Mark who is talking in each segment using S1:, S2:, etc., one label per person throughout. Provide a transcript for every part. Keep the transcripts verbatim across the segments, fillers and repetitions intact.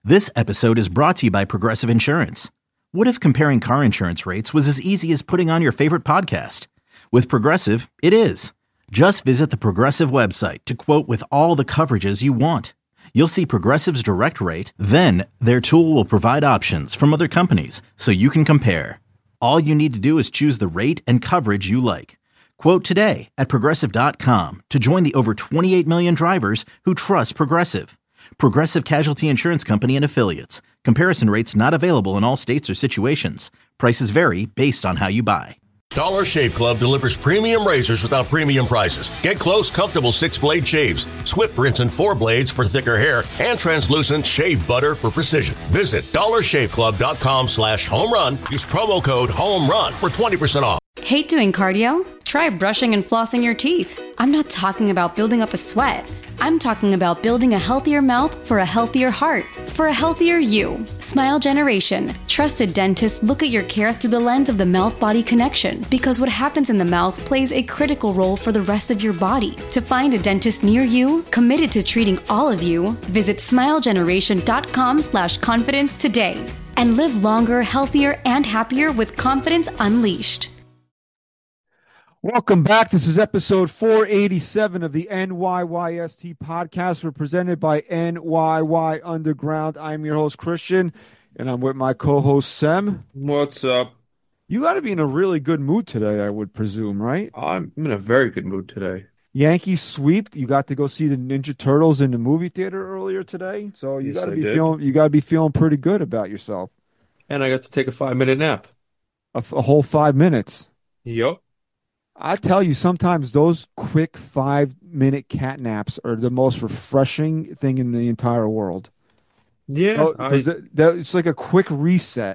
S1: This episode is brought to you by Progressive Insurance. What if comparing car insurance rates was as easy as putting on your favorite podcast? With Progressive, it is. Just visit the Progressive website to quote with all the coverages you want. You'll see Progressive's direct rate, then their tool will provide options from other companies so you can compare. All you need to do is choose the rate and coverage you like. Quote today at progressive dot com to join the over twenty-eight million drivers who trust Progressive. Progressive Casualty Insurance Company and Affiliates. Comparison rates not available in all states or situations. Prices vary based on how you buy.
S2: Dollar Shave Club delivers premium razors without premium prices. Get close, comfortable six-blade shaves, swift rinse and four blades for thicker hair, and translucent shave butter for precision. Visit dollar shave club dot com slash home run. Use promo code HOMERUN for twenty percent off.
S3: Hate doing cardio? Try brushing and flossing your teeth. I'm not talking about building up a sweat. I'm talking about building a healthier mouth for a healthier heart, for a healthier you. Smile Generation. Trusted dentists look at your care through the lens of the mouth-body connection, because what happens in the mouth plays a critical role for the rest of your body. To find a dentist near you, committed to treating all of you, visit smile generation dot com slash confidence today. And live longer, healthier, and happier with confidence unleashed.
S4: Welcome back. This is episode four eighty-seven of the N Y Y S T podcast. We're presented by N Y Y Underground. I'm your host, Christian, and I'm with my co-host, Sem.
S5: What's up?
S4: You got to be in a really good mood today, I would presume, right?
S5: I'm in a very good mood today.
S4: Yankees sweep. You got to go see the Ninja Turtles in the movie theater earlier today, so you
S5: Yes,
S4: got to
S5: I
S4: be
S5: did.
S4: feeling. You got to be feeling pretty good about yourself.
S5: And I got to take a five-minute nap.
S4: A, a whole five minutes.
S5: Yup.
S4: I tell you, sometimes those quick five-minute cat naps are the most refreshing thing in the entire world.
S5: Yeah.
S4: Oh,
S5: I,
S4: 'cause that, that, it's like a quick reset.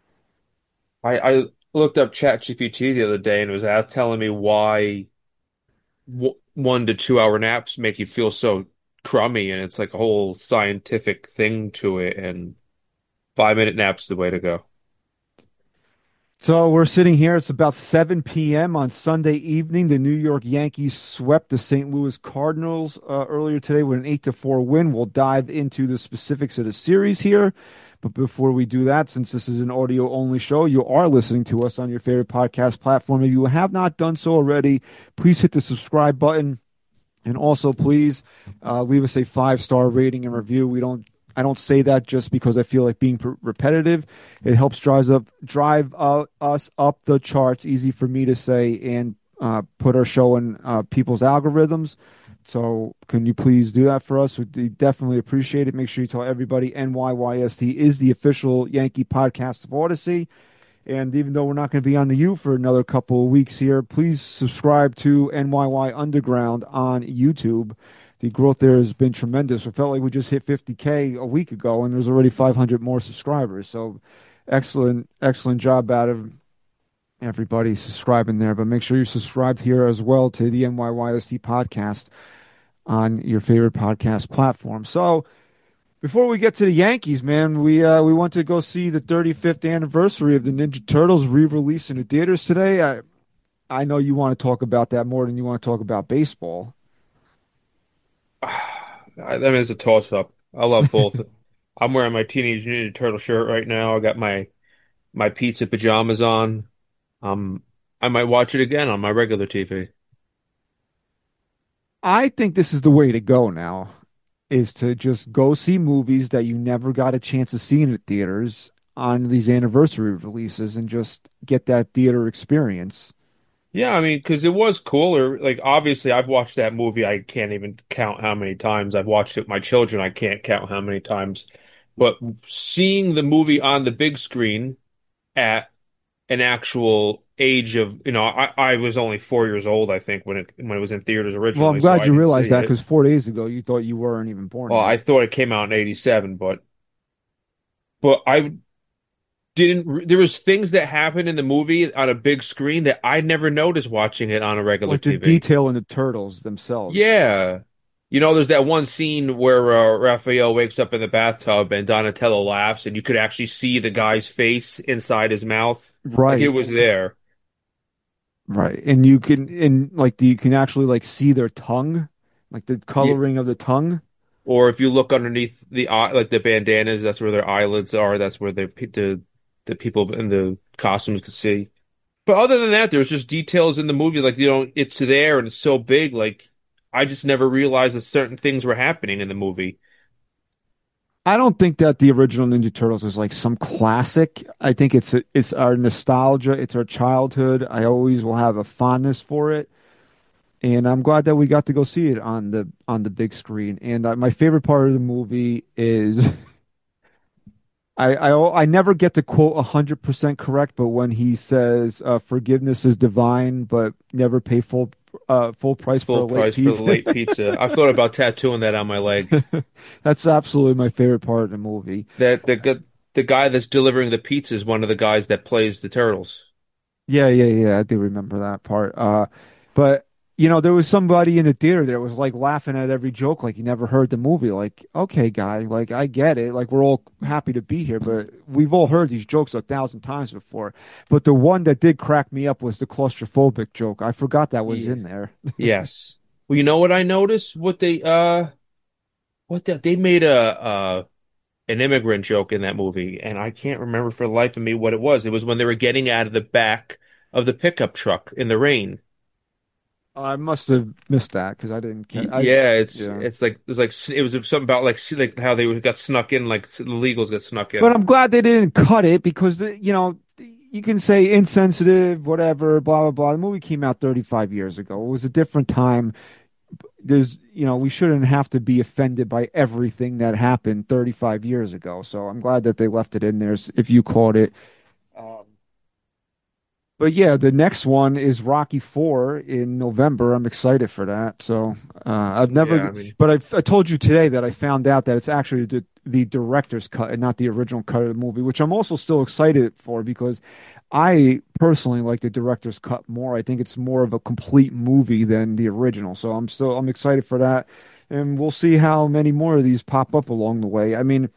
S5: I I looked up ChatGPT the other day and it was out telling me why w one to two hour naps make you feel so crummy, and it's like a whole scientific thing to it, and five-minute naps the way to go.
S4: So we're sitting here. It's about seven p m on Sunday evening. The New York Yankees swept the Saint Louis Cardinals uh, earlier today with an eight to four win. We'll dive into the specifics of the series here. But before we do that, since this is an audio-only show, you are listening to us on your favorite podcast platform. If you have not done so already, please hit the subscribe button. And also, please uh, leave us a five-star rating and review. We don't I don't say that just because I feel like being repetitive. It helps drive up, drive uh, us up the charts. Easy for me to say, and uh, put our show in uh, people's algorithms. So can you please do that for us? We definitely appreciate it. Make sure you tell everybody N Y Y S T is the official Yankee podcast of Odyssey. And even though we're not going to be on the U for another couple of weeks here, please subscribe to N Y Y Underground on YouTube. The growth there has been tremendous. It felt like we just hit fifty K a week ago, and there's already five hundred more subscribers. So excellent, excellent job out of everybody subscribing there. But make sure you're subscribed here as well to the N Y Y S T podcast on your favorite podcast platform. So before we get to the Yankees, man, we uh, we went to go see the thirty-fifth anniversary of the Ninja Turtles re-release in the theaters today. I I know you want to talk about that more than you want to talk about baseball.
S5: I mean, it's a toss-up. I love both. I'm wearing my Teenage Ninja Turtle shirt right now. I got my my pizza pajamas on. Um, I might watch it again on my regular T V.
S4: I think this is the way to go now, is to just go see movies that you never got a chance to see in the theaters on these anniversary releases and just get that theater experience.
S5: Yeah, I mean, because it was cooler. Like, obviously, I've watched that movie. I can't even count how many times. I've watched it with my children. I can't count how many times. But seeing the movie on the big screen at an actual age of, you know, I, I was only four years old, I think, when it when it was in theaters originally.
S4: Well, I'm glad
S5: so I
S4: you
S5: didn't
S4: realized
S5: see
S4: that,
S5: it.
S4: because four days ago you thought you weren't even born
S5: Well,
S4: yet.
S5: I thought it came out in eighty-seven, but but I didn't. re- There was things that happened in the movie on a big screen that I never noticed watching it on a regular
S4: Like the
S5: T V.
S4: detail in the turtles themselves.
S5: Yeah. You know, there's that one scene where uh, Raphael wakes up in the bathtub and Donatello laughs, and you could actually see the guy's face inside his mouth.
S4: Right.
S5: Like it was there.
S4: Right. And you can, and like, the, you can actually like see their tongue, like the coloring of the tongue.
S5: Or if you look underneath the eye, like the bandanas, that's where their eyelids are. That's where the the the people in the costumes could see. But other than that, there's just details in the movie, like, you know, it's there and it's so big. Like, I just never realized that certain things were happening in the movie.
S4: I don't think that the original Ninja Turtles is like some classic. I think it's a, it's our nostalgia, it's our childhood. I always will have a fondness for it, and I'm glad that we got to go see it on the on the big screen. And uh, my favorite part of the movie is I, I I never get to quote one hundred percent correct, but when he says uh, forgiveness is divine, but never pay full uh, full price
S5: Full
S4: for a late
S5: price for
S4: pizza.
S5: the late pizza. I've thought about tattooing that on my leg.
S4: That's absolutely my favorite part of the movie.
S5: That the gu- the guy that's delivering the pizza is one of the guys that plays the Turtles.
S4: Yeah, yeah, yeah. I do remember that part. Uh, but you know, there was somebody in the theater that was like laughing at every joke, like he never heard the movie. Like, okay, guy, like I get it. Like we're all happy to be here, but we've all heard these jokes a thousand times before. But the one that did crack me up was the claustrophobic joke. I forgot that was
S5: Yeah.
S4: in there.
S5: Yes. Well, you know what I noticed? What they uh, what the, they made a uh an immigrant joke in that movie, and I can't remember for the life of me what it was. It was when they were getting out of the back of the pickup truck in the rain.
S4: I must have missed that because I didn't. Ca- I,
S5: Yeah, it's
S4: yeah.
S5: it's like it's like it was something about like like how they got snuck in, like the illegals got snuck in.
S4: But I'm glad they didn't cut it because the, you know you can say insensitive, whatever, blah blah blah. The movie came out thirty-five years ago. It was a different time. There's you know we shouldn't have to be offended by everything that happened thirty-five years ago. So I'm glad that they left it in there. If you caught it. Um, But yeah, the next one is Rocky Four in November. I'm excited for that. So uh, I've never,
S5: Yeah, I mean-
S4: but I've, I told you today that I found out that it's actually the, the director's cut and not the original cut of the movie, which I'm also still excited for because I personally like the director's cut more. I think it's more of a complete movie than the original. So I'm still I'm excited for that, and we'll see how many more of these pop up along the way. I mean,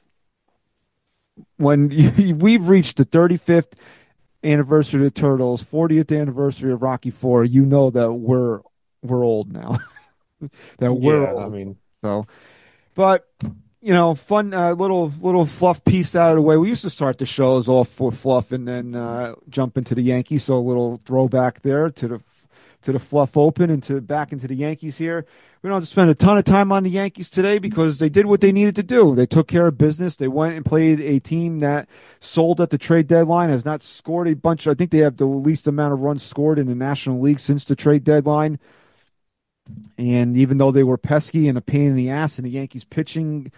S4: when we've reached the thirty-fifth anniversary of the Turtles, fortieth anniversary of Rocky Four, you know that we're we're old now. that we're
S5: Yeah,
S4: old.
S5: I mean,
S4: So, but you know, fun uh, little little fluff piece out of the way. We used to start the shows off for fluff and then uh, jump into the Yankees. So a little throwback there to the to the Fluff Open and to back into the Yankees here. We don't have to spend a ton of time on the Yankees today because they did what they needed to do. They took care of business. They went and played a team that sold at the trade deadline, has not scored a bunch. I think they have the least amount of runs scored in the National League since the trade deadline. And even though they were pesky and a pain in the ass, and the Yankees pitching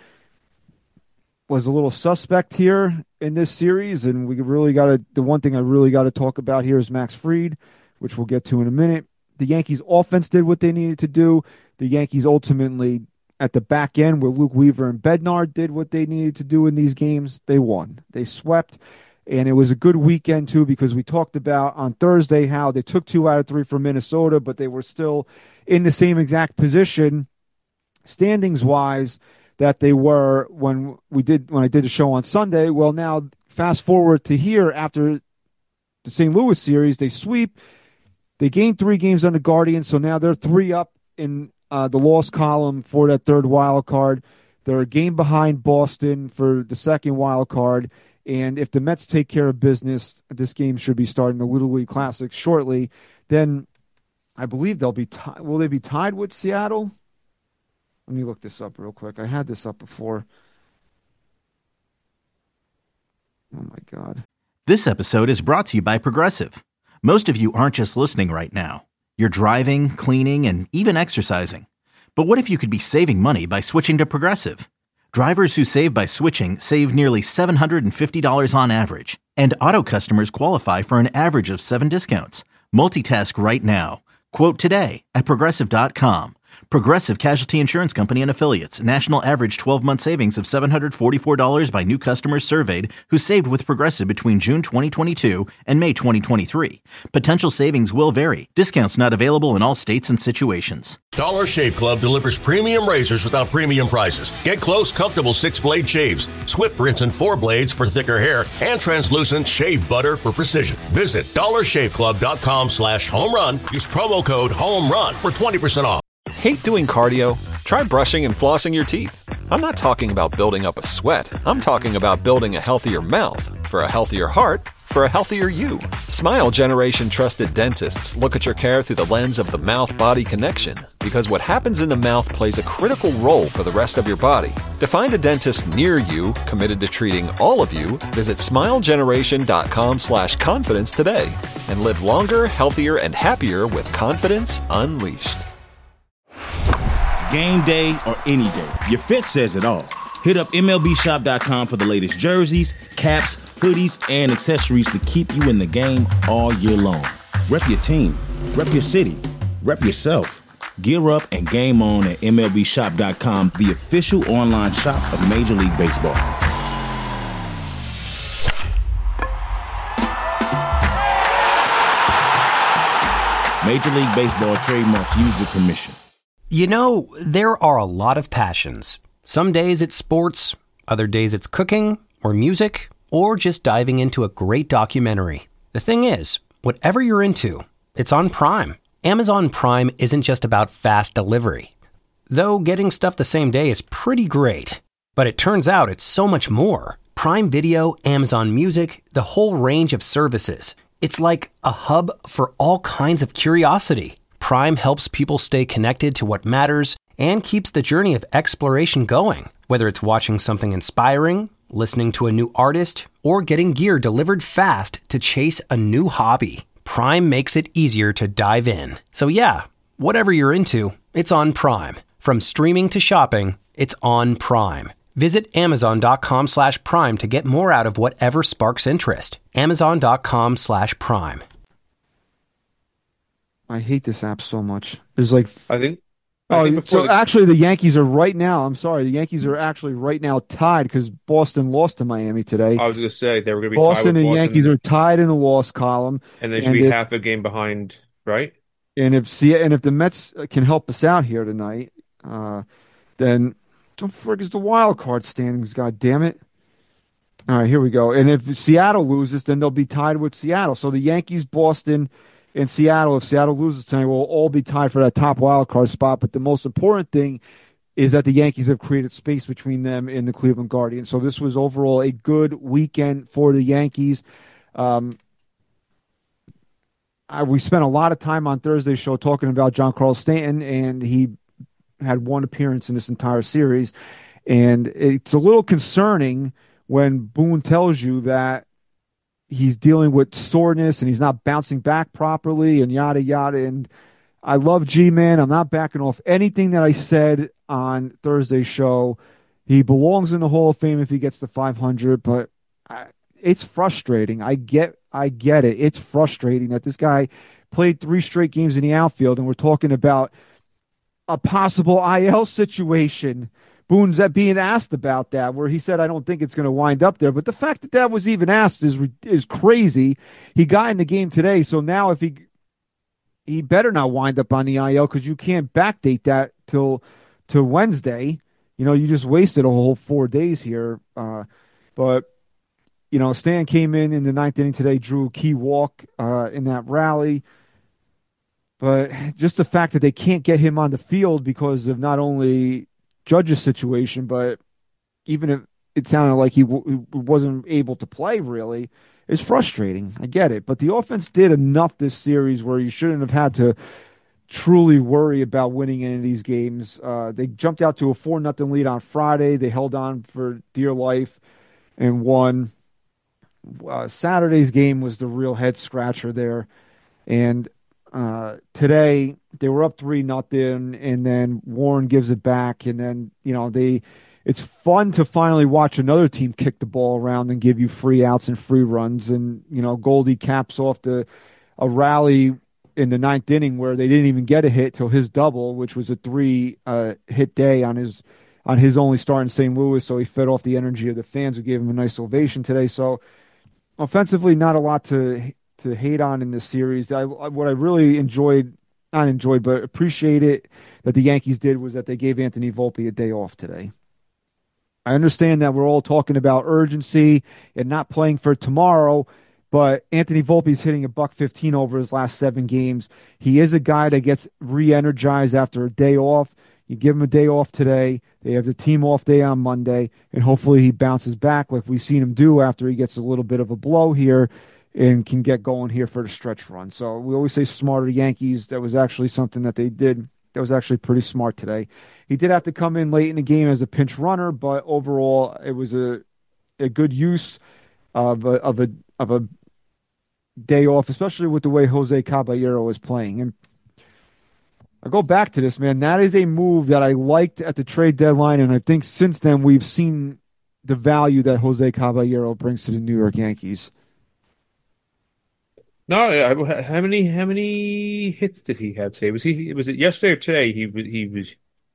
S4: was a little suspect here in this series, and we really got to, the one thing I really got to talk about here is Max Fried, which we'll get to in a minute. The Yankees offense did what they needed to do. The Yankees ultimately, at the back end, where Luke Weaver and Bednar did what they needed to do in these games, they won. They swept, and it was a good weekend, too, because we talked about on Thursday how they took two out of three from Minnesota, but they were still in the same exact position, standings-wise, that they were when we did when I did the show on Sunday. Well, now, fast forward to here after the Saint Louis series, they sweep. They gained three games on the Guardians, so now they're three up in uh, the loss column for that third wild card. They're a game behind Boston for the second wild card, and if the Mets take care of business, this game should be starting the Little League Classic shortly. Then I believe they'll be tied. Will they be tied with Seattle? Let me look this up real quick. I had this up before. Oh, my God.
S1: This episode is brought to you by Progressive. Most of you aren't just listening right now. You're driving, cleaning, and even exercising. But what if you could be saving money by switching to Progressive? Drivers who save by switching save nearly seven hundred fifty dollars on average. And auto customers qualify for an average of seven discounts. Multitask right now. Quote today at Progressive dot com. Progressive Casualty Insurance Company and Affiliates. National average twelve-month savings of seven hundred forty-four dollars by new customers surveyed who saved with Progressive between June twenty twenty-two and May twenty twenty-three. Potential savings will vary. Discounts not available in all states and situations.
S2: Dollar Shave Club delivers premium razors without premium prices. Get close, comfortable six-blade shaves, Swift rinse and four blades for thicker hair, and translucent shave butter for precision. Visit dollar shave club dot com slash home run. Use promo code HOME RUN for twenty percent off.
S6: Hate doing cardio? Try brushing and flossing your teeth. I'm not talking about building up a sweat. I'm talking about building a healthier mouth. For a healthier heart, for a healthier you. Smile Generation trusted dentists look at your care through the lens of the mouth-body connection, because what happens in the mouth plays a critical role for the rest of your body. To find a dentist near you committed to treating all of you, visit smilegeneration.com slash confidence today and live longer, healthier, and happier with confidence unleashed.
S7: Game day or any day, your fit says it all. Hit up M L B shop dot com for the latest jerseys, caps, hoodies, and accessories to keep you in the game all year long. Rep your team, rep your city, rep yourself. Gear up and game on at M L B shop dot com, the official online shop of Major League Baseball. Major League Baseball trademark used with permission.
S8: You know, there are a lot of passions. Some days it's sports, other days it's cooking or music, or just diving into a great documentary. The thing is, whatever you're into, it's on Prime. Amazon Prime isn't just about fast delivery. Though getting stuff the same day is pretty great. But it turns out it's so much more. Prime Video, Amazon Music, the whole range of services. It's like a hub for all kinds of curiosity. Prime helps people stay connected to what matters and keeps the journey of exploration going. Whether it's watching something inspiring, listening to a new artist, or getting gear delivered fast to chase a new hobby, Prime makes it easier to dive in. So yeah, whatever you're into, it's on Prime. From streaming to shopping, it's on Prime. Visit amazon.com slash prime to get more out of whatever sparks interest. Amazon.com slash prime.
S4: I hate this app so much. There's like,
S5: I think. I
S4: oh,
S5: think
S4: so
S5: the...
S4: actually the Yankees are right now. I'm sorry, the Yankees are actually right now tied because Boston lost to Miami today.
S5: I was going to say they were going to be
S4: Boston
S5: tied with
S4: and
S5: Boston.
S4: Yankees are tied in the loss column,
S5: and they should
S4: and
S5: be
S4: if,
S5: half a game behind, right?
S4: And if see, and if the Mets can help us out here tonight, uh, then don't forget it's the wild card standings. God damn it! All right, here we go. And if Seattle loses, then they'll be tied with Seattle. So the Yankees, Boston, and Seattle, if Seattle loses tonight, will all be tied for that top wild card spot. But the most important thing is that the Yankees have created space between them and the Cleveland Guardians. So this was overall a good weekend for the Yankees. Um, I, we spent a lot of time on Thursday's show talking about Giancarlo Stanton, and he had one appearance in this entire series. And it's a little concerning when Boone tells you that he's dealing with soreness and he's not bouncing back properly and yada, yada. And I love G-Man. I'm not backing off anything that I said on Thursday's show. He belongs in the Hall of Fame if he gets to five hundred, but I, it's frustrating. I get I get it. It's frustrating that this guy played three straight games in the outfield, and we're talking about a possible I L situation. Boone's being asked about that, where he said, I don't think it's going to wind up there. But the fact that that was even asked is is crazy. He got in the game today, so now if he he better not wind up on the I L because you can't backdate that till to Wednesday. You know, you just wasted a whole four days here. Uh, but, you know, Stan came in in the ninth inning today, drew a key walk uh, in that rally. But just the fact that they can't get him on the field because of not only Judge's situation, but even if it sounded like he, w- he wasn't able to play really, is frustrating. I get it. But the offense did enough this series where you shouldn't have had to truly worry about winning any of these games. Uh, they jumped out to a four nothing lead on Friday. They held on for dear life and won. Uh, Saturday's game was the real head scratcher there. And uh, today they were up three nothing, and then Warren gives it back. And then, you know, they, it's fun to finally watch another team kick the ball around and give you free outs and free runs. And, you know, Goldie caps off the, a rally in the ninth inning where they didn't even get a hit till his double, which was a three uh, hit day on his on his only start in Saint Louis. So he fed off the energy of the fans who gave him a nice ovation today. So offensively, not a lot to to hate on in this series. I, what I really enjoyed, not enjoyed, but appreciated that the Yankees did was that they gave Anthony Volpe a day off today. I understand that we're all talking about urgency and not playing for tomorrow, but Anthony Volpe's hitting a buck fifteen over his last seven games. He is a guy that gets re-energized after a day off. You give him a day off today. They have the team off day on Monday, and hopefully he bounces back like we've seen him do after he gets a little bit of a blow here and can get going here for the stretch run. So we always say smarter Yankees. That was actually something that they did. That was actually pretty smart today. He did have to come in late in the game as a pinch runner, but overall it was a a good use of a, of a of a day off, especially with the way Jose Caballero is playing. And I go back to this, man. That is a move that I liked at the trade deadline, and I think since then we've seen the value that Jose Caballero brings to the New York Yankees.
S5: No, I- how many how many hits did he have today? Was he was it yesterday or today? He was he was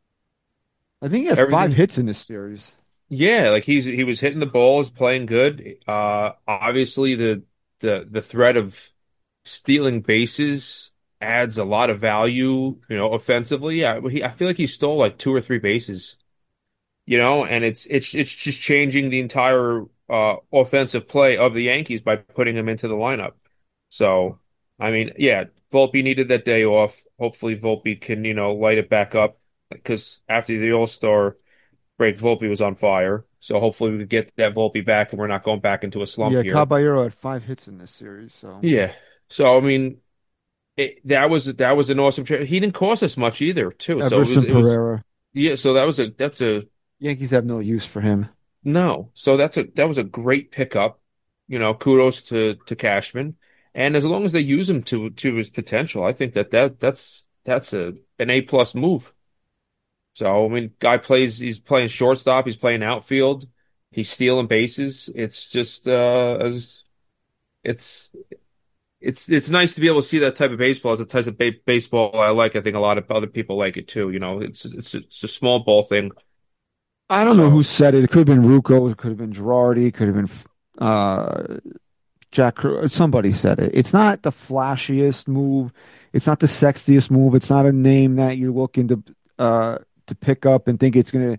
S4: I think he had
S5: everything.
S4: five hits in this series.
S5: Yeah, like he's he was hitting the balls, playing good. Uh, obviously the the the threat of stealing bases adds a lot of value, you know, offensively. I, he, I feel like he stole like two or three bases, you know, and it's it's it's just changing the entire uh offensive play of the Yankees by putting him into the lineup. So, I mean, yeah, Volpe needed that day off. Hopefully Volpe can, you know, light it back up because after the All-Star break, Volpe was on fire. So hopefully we could get that Volpe back and we're not going back into a slump
S4: Yeah,
S5: here.
S4: Caballero had five hits in this series. So
S5: Yeah. So I mean, it, that was that was an awesome trade. He didn't cost us much either, too. So it was,
S4: Everson
S5: it was
S4: Pereira.
S5: yeah. So that was a that's a
S4: Yankees have no use for him.
S5: no. So that's a that was a great pickup. You know, kudos to to Cashman. And as long as they use him to to his potential, I think that, that that's that's a an A plus move. So I mean, guy plays. He's playing shortstop. He's playing outfield. He's stealing bases. It's just uh, as it's it's it's nice to be able to see that type of baseball. It's a type of ba baseball I like. I think a lot of other people like it too. You know, it's it's it's a small ball thing.
S4: I don't know who said it. It could have been Rucco. It could have been Girardi. It could have been uh, Jack. Somebody said it. It's not the flashiest move. It's not the sexiest move. It's not a name that you're looking to uh, to pick up and think it's gonna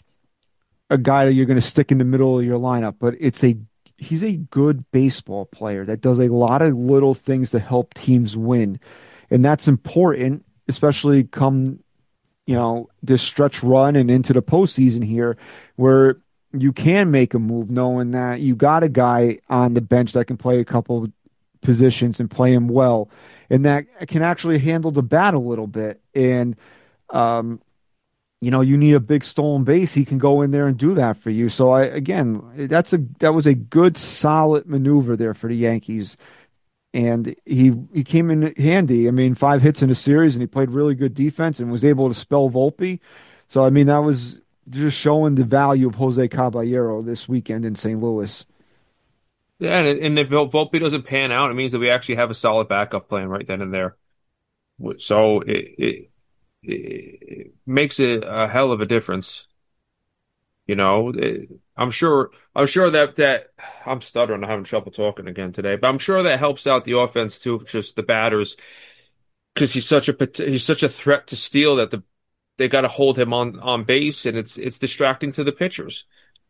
S4: a guy that you're gonna stick in the middle of your lineup. But it's a he's a good baseball player that does a lot of little things to help teams win, and that's important, especially come you know this stretch run and into the postseason here, where you can make a move knowing that you got a guy on the bench that can play a couple positions and play him well, and that can actually handle the bat a little bit. And um, you know, you need a big stolen base. He can go in there and do that for you. So I again, that's a that was a good, solid maneuver there for the Yankees, and he he came in handy. I mean, five hits in a series, and he played really good defense and was able to spell Volpe. So I mean, that was just showing the value of Jose Caballero this weekend in Saint Louis.
S5: Yeah, and, and if Volpe doesn't pan out, it means that we actually have a solid backup plan right then and there. So it it, it makes it a hell of a difference. You know, it, I'm sure I'm sure that that I'm stuttering, I'm having trouble talking again today, but I'm sure that helps out the offense too, just the batters, because he's such a he's such a threat to steal that the they got to hold him on on base, and it's it's distracting to the pitchers.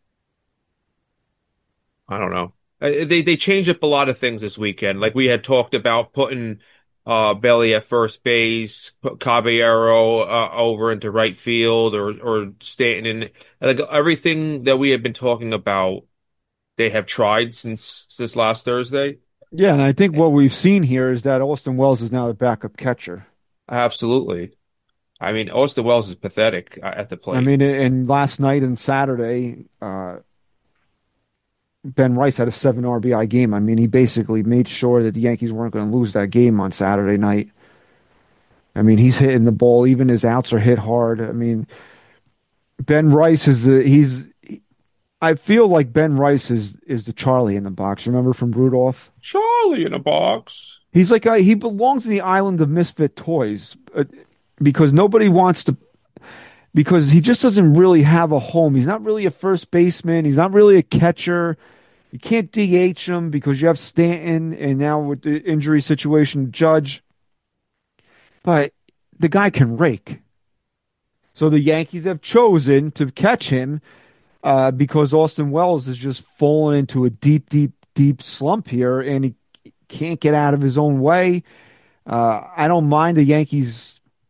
S5: I don't know. They they changed up a lot of things this weekend. Like we had talked about putting uh, Belly at first base, put Caballero uh, over into right field, or or Stanton in. Like everything that we had been talking about, they have tried since since last Thursday.
S4: Yeah, and I think what we've seen here is that Austin Wells is now the backup catcher.
S5: Absolutely. I mean, Austin Wells is pathetic at the plate.
S4: I mean, and last night and Saturday, uh, Ben Rice had a seven R B I game. I mean, he basically made sure that the Yankees weren't going to lose that game on Saturday night. I mean, he's hitting the ball. Even his outs are hit hard. I mean, Ben Rice is a, he's. I feel like Ben Rice is is the Charlie in the box. Remember from Rudolph?
S5: Charlie in a box.
S4: He's like a, he belongs in the island of misfit toys. Uh, because nobody wants to, because he just doesn't really have a home. He's not really a first baseman. He's not really a catcher. You can't D H him because you have Stanton, and now with the injury situation, Judge. But the guy can rake. So the Yankees have chosen to catch him uh, because Austin Wells is just fallen into a deep, deep, deep slump here, and he can't get out of his own way. Uh, I don't mind the Yankees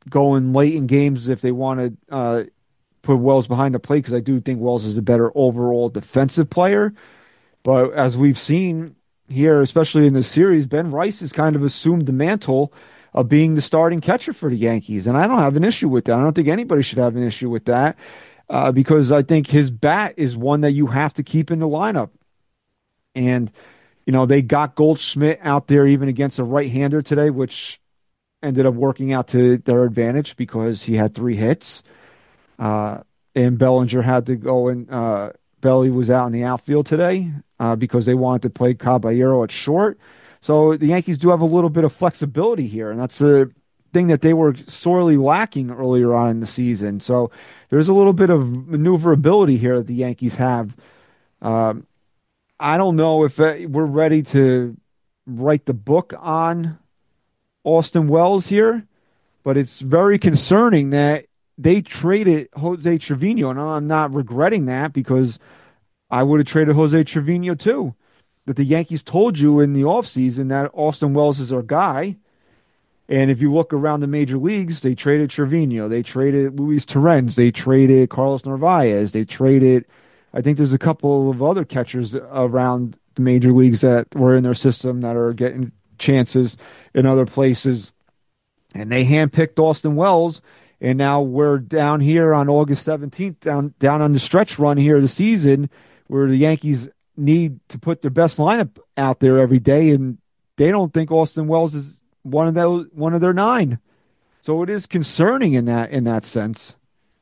S4: going late in games if they want to uh, put Wells behind the plate, because I do think Wells is a better overall defensive player. But as we've seen here, especially in this series, Ben Rice has kind of assumed the mantle of being the starting catcher for the Yankees. And I don't have an issue with that. I don't think anybody should have an issue with that uh, because I think his bat is one that you have to keep in the lineup. And, you know, they got Goldschmidt out there even against a right-hander today, which ended up working out to their advantage because he had three hits. Uh, and Bellinger had to go and uh, Belly was out in the outfield today uh, because they wanted to play Caballero at short. So the Yankees do have a little bit of flexibility here, and that's a thing that they were sorely lacking earlier on in the season. So there's a little bit of maneuverability here that the Yankees have. Um, I don't know if uh, we're ready to write the book on Austin Wells here, but it's very concerning that they traded Jose Trevino, and I'm not regretting that because I would have traded Jose Trevino too. That the Yankees told you in the offseason that Austin Wells is our guy. And if you look around the major leagues, they traded Trevino, they traded Luis Torrens, they traded Carlos Narvaez, they traded, I think there's a couple of other catchers around the major leagues that were in their system that are getting chances in other places. And they handpicked Austin Wells. And now we're down here on August seventeenth, down down on the stretch run here of the season, where the Yankees need to put their best lineup out there every day, and they don't think Austin Wells is one of those one of their nine. So it is concerning in that in that sense.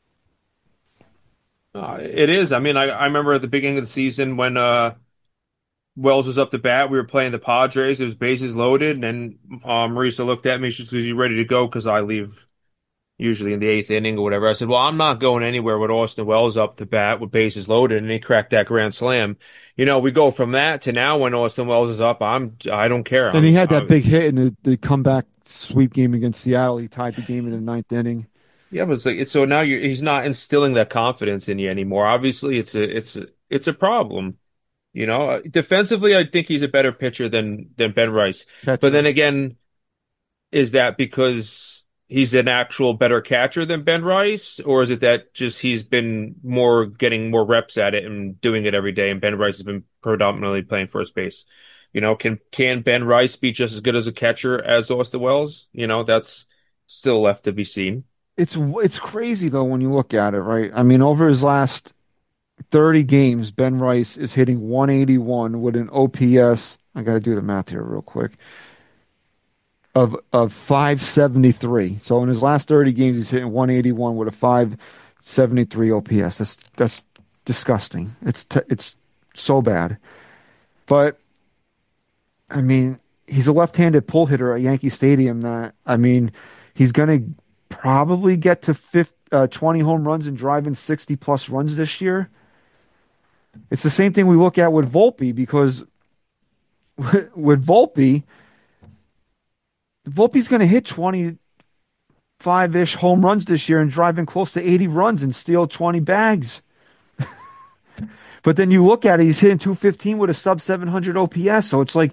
S5: Uh, it is. I mean, I, I remember at the beginning of the season when uh, Wells was up to bat, we were playing the Padres. It was bases loaded, and uh, Marisa looked at me. She says, "You ready to go?" Because I leave usually in the eighth inning or whatever. I said, well, I'm not going anywhere with Austin Wells up to bat with bases loaded, and he cracked that grand slam. You know, we go from that to now when Austin Wells is up, I'm, I don't care.
S4: And
S5: I'm,
S4: he had that
S5: I'm,
S4: big hit in the, the comeback sweep game against Seattle. He tied the game in the ninth inning.
S5: Yeah, but it's like, it's, so now you're, he's not instilling that confidence in you anymore. Obviously, it's a, it's a, it's a problem. You know, defensively, I think he's a better pitcher than, than Ben Rice.
S4: That's
S5: but then
S4: right.
S5: again, is that because he's an actual better catcher than Ben Rice, or is it that just he's been more getting more reps at it and doing it every day, and Ben Rice has been predominantly playing first base? You know, can can Ben Rice be just as good as a catcher as Austin Wells? You know, that's still left to be seen.
S4: It's it's crazy though when you look at it, right? I mean, over his last thirty games, Ben Rice is hitting one eighty-one with an O P S. I got to do the math here real quick. Of of five seventy-three. So in his last thirty games, he's hitting one eighty-one with a five seventy-three O P S. That's that's disgusting. It's t- it's so bad. But I mean, he's a left-handed pull hitter at Yankee Stadium. That I mean, he's going to probably get to fifty, uh, twenty home runs and drive in sixty plus runs this year. It's the same thing we look at with Volpe, because with Volpe, Volpe's going to hit twenty-five-ish home runs this year and drive in close to eighty runs and steal twenty bags. But then you look at it, he's hitting two fifteen with a sub seven hundred O P S. So it's like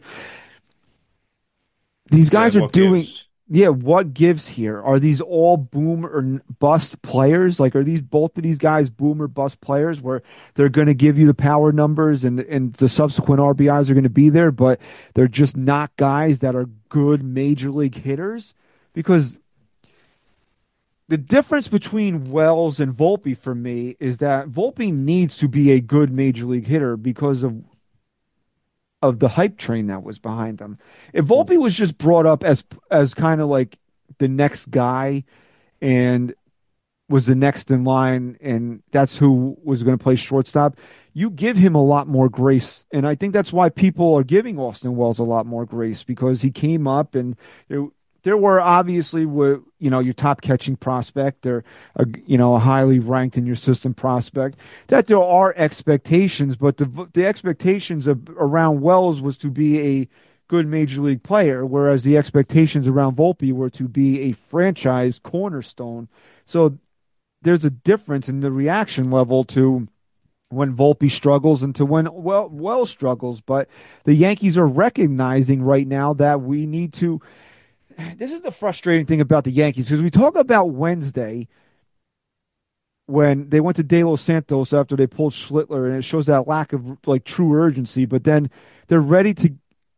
S4: these guys
S5: Yeah,
S4: are doing
S5: gives?
S4: yeah, what gives here? Are these all boom or bust players? Like, are these both of these guys boom or bust players where they're going to give you the power numbers and and the subsequent R B Is are going to be there, but they're just not guys that are good major league hitters? Because the difference between Wells and Volpe for me is that Volpe needs to be a good major league hitter because of of the hype train that was behind him. If Volpe was just brought up as as kind of like the next guy and was the next in line and that's who was going to play shortstop, you give him a lot more grace. And I think that's why people are giving Austin Wells a lot more grace, because he came up and there, there were obviously, you know, your top catching prospect, they're a, you know, a highly ranked in your system prospect, that there are expectations, but the the expectations of, around Wells was to be a good major league player, whereas the expectations around Volpe were to be a franchise cornerstone. So there's a difference in the reaction level to when Volpe struggles and to when well Wells struggles. But the Yankees are recognizing right now that we need to this is the frustrating thing about the Yankees, because we talk about Wednesday when they went to De Los Santos after they pulled Schlittler, and it shows that lack of like true urgency. But then they're ready to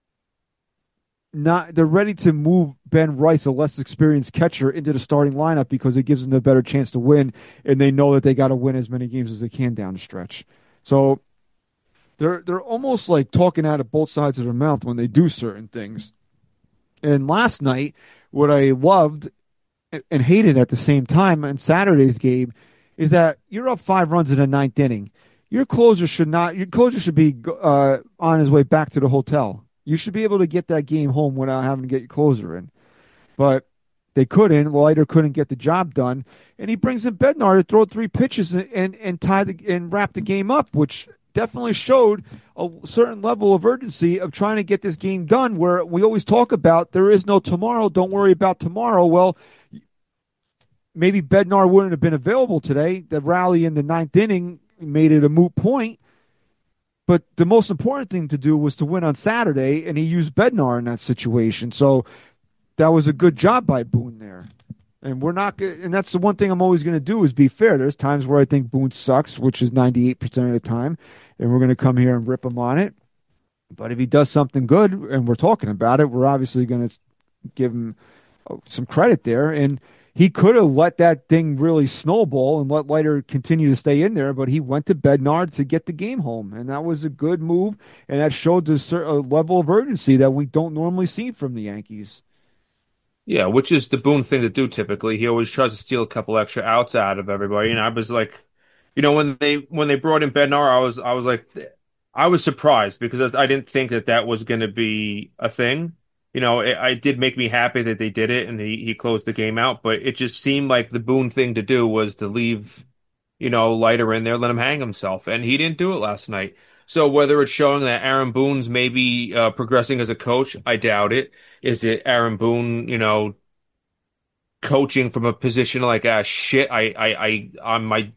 S4: not they're ready to move Ben Rice, a less experienced catcher, into the starting lineup because it gives them a better chance to win, and they know that they got to win as many games as they can down the stretch. So they're they're almost like talking out of both sides of their mouth when they do certain things. And last night, what I loved and hated at the same time in Saturday's game is that you're up five runs in the ninth inning. Your closer should not. Your closer should be uh, on his way back to the hotel. You should be able to get that game home without having to get your closer in. But they couldn't. Leiter couldn't get the job done, and he brings in Bednar to throw three pitches and and, and tie the and wrap the game up, which definitely showed a certain level of urgency of trying to get this game done. Where we always talk about there is no tomorrow. Don't worry about tomorrow. Well, maybe Bednar wouldn't have been available today. The rally in the ninth inning made it a moot point. But the most important thing to do was to win on Saturday, and he used Bednar in that situation. So that was a good job by Boone there. And we're not, and that's the one thing I'm always going to do is be fair. There's times where I think Boone sucks, which is ninety-eight percent of the time, and we're going to come here and rip him on it. But if he does something good, and we're talking about it, we're obviously going to give him some credit there. And he could have let that thing really snowball and let Leiter continue to stay in there, but he went to Bednar to get the game home, and that was a good move, and that showed a level of urgency that we don't normally see from the Yankees.
S5: Yeah, which is the Boone thing to do typically. He always tries to steal a couple extra outs out of everybody, and I was like, you know, when they when they brought in Bednar, I was I was like, I was surprised because I didn't think that that was going to be a thing. You know, it, it did make me happy that they did it and he, he closed the game out, but it just seemed like the Boone thing to do was to leave, you know, Leiter in there, let him hang himself, and he didn't do it last night. So whether it's showing that Aaron Boone's maybe uh, progressing as a coach, I doubt it. Is it Aaron Boone, you know, coaching from a position like, ah, shit, I, I, I, I'm my,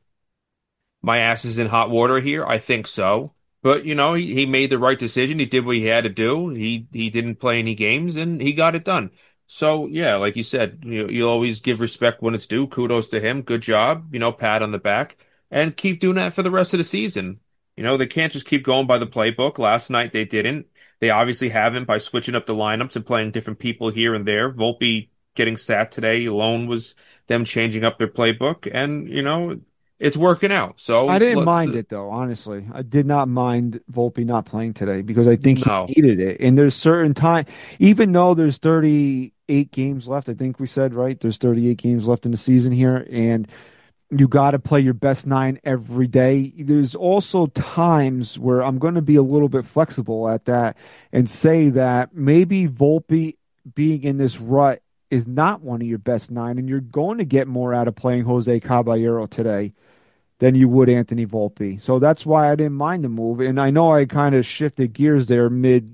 S5: my ass is in hot water here? I think so. But, you know, he, he made the right decision. He did what he had to do. He he didn't play any games, and he got it done. So, yeah, like you said, you, you'll always give respect when it's due. Kudos to him. Good job. You know, pat on the back. And keep doing that for the rest of the season. You know, they can't just keep going by the playbook. Last night they didn't. They obviously haven't by switching up the lineups and playing different people here and there. Volpe getting sat today alone was them changing up their playbook. And, you know, it's working out. So
S4: I didn't mind it, though, honestly. I did not mind Volpe not playing today because I think
S5: no.
S4: he needed it. And there's certain time, even though there's thirty-eight games left, I think we said, right? There's thirty-eight games left in the season here, and you got to play your best nine every day. There's also times where I'm going to be a little bit flexible at that and say that maybe Volpe being in this rut is not one of your best nine, and you're going to get more out of playing Jose Caballero today than you would Anthony Volpe. So that's why I didn't mind the move. And I know I kind of shifted gears there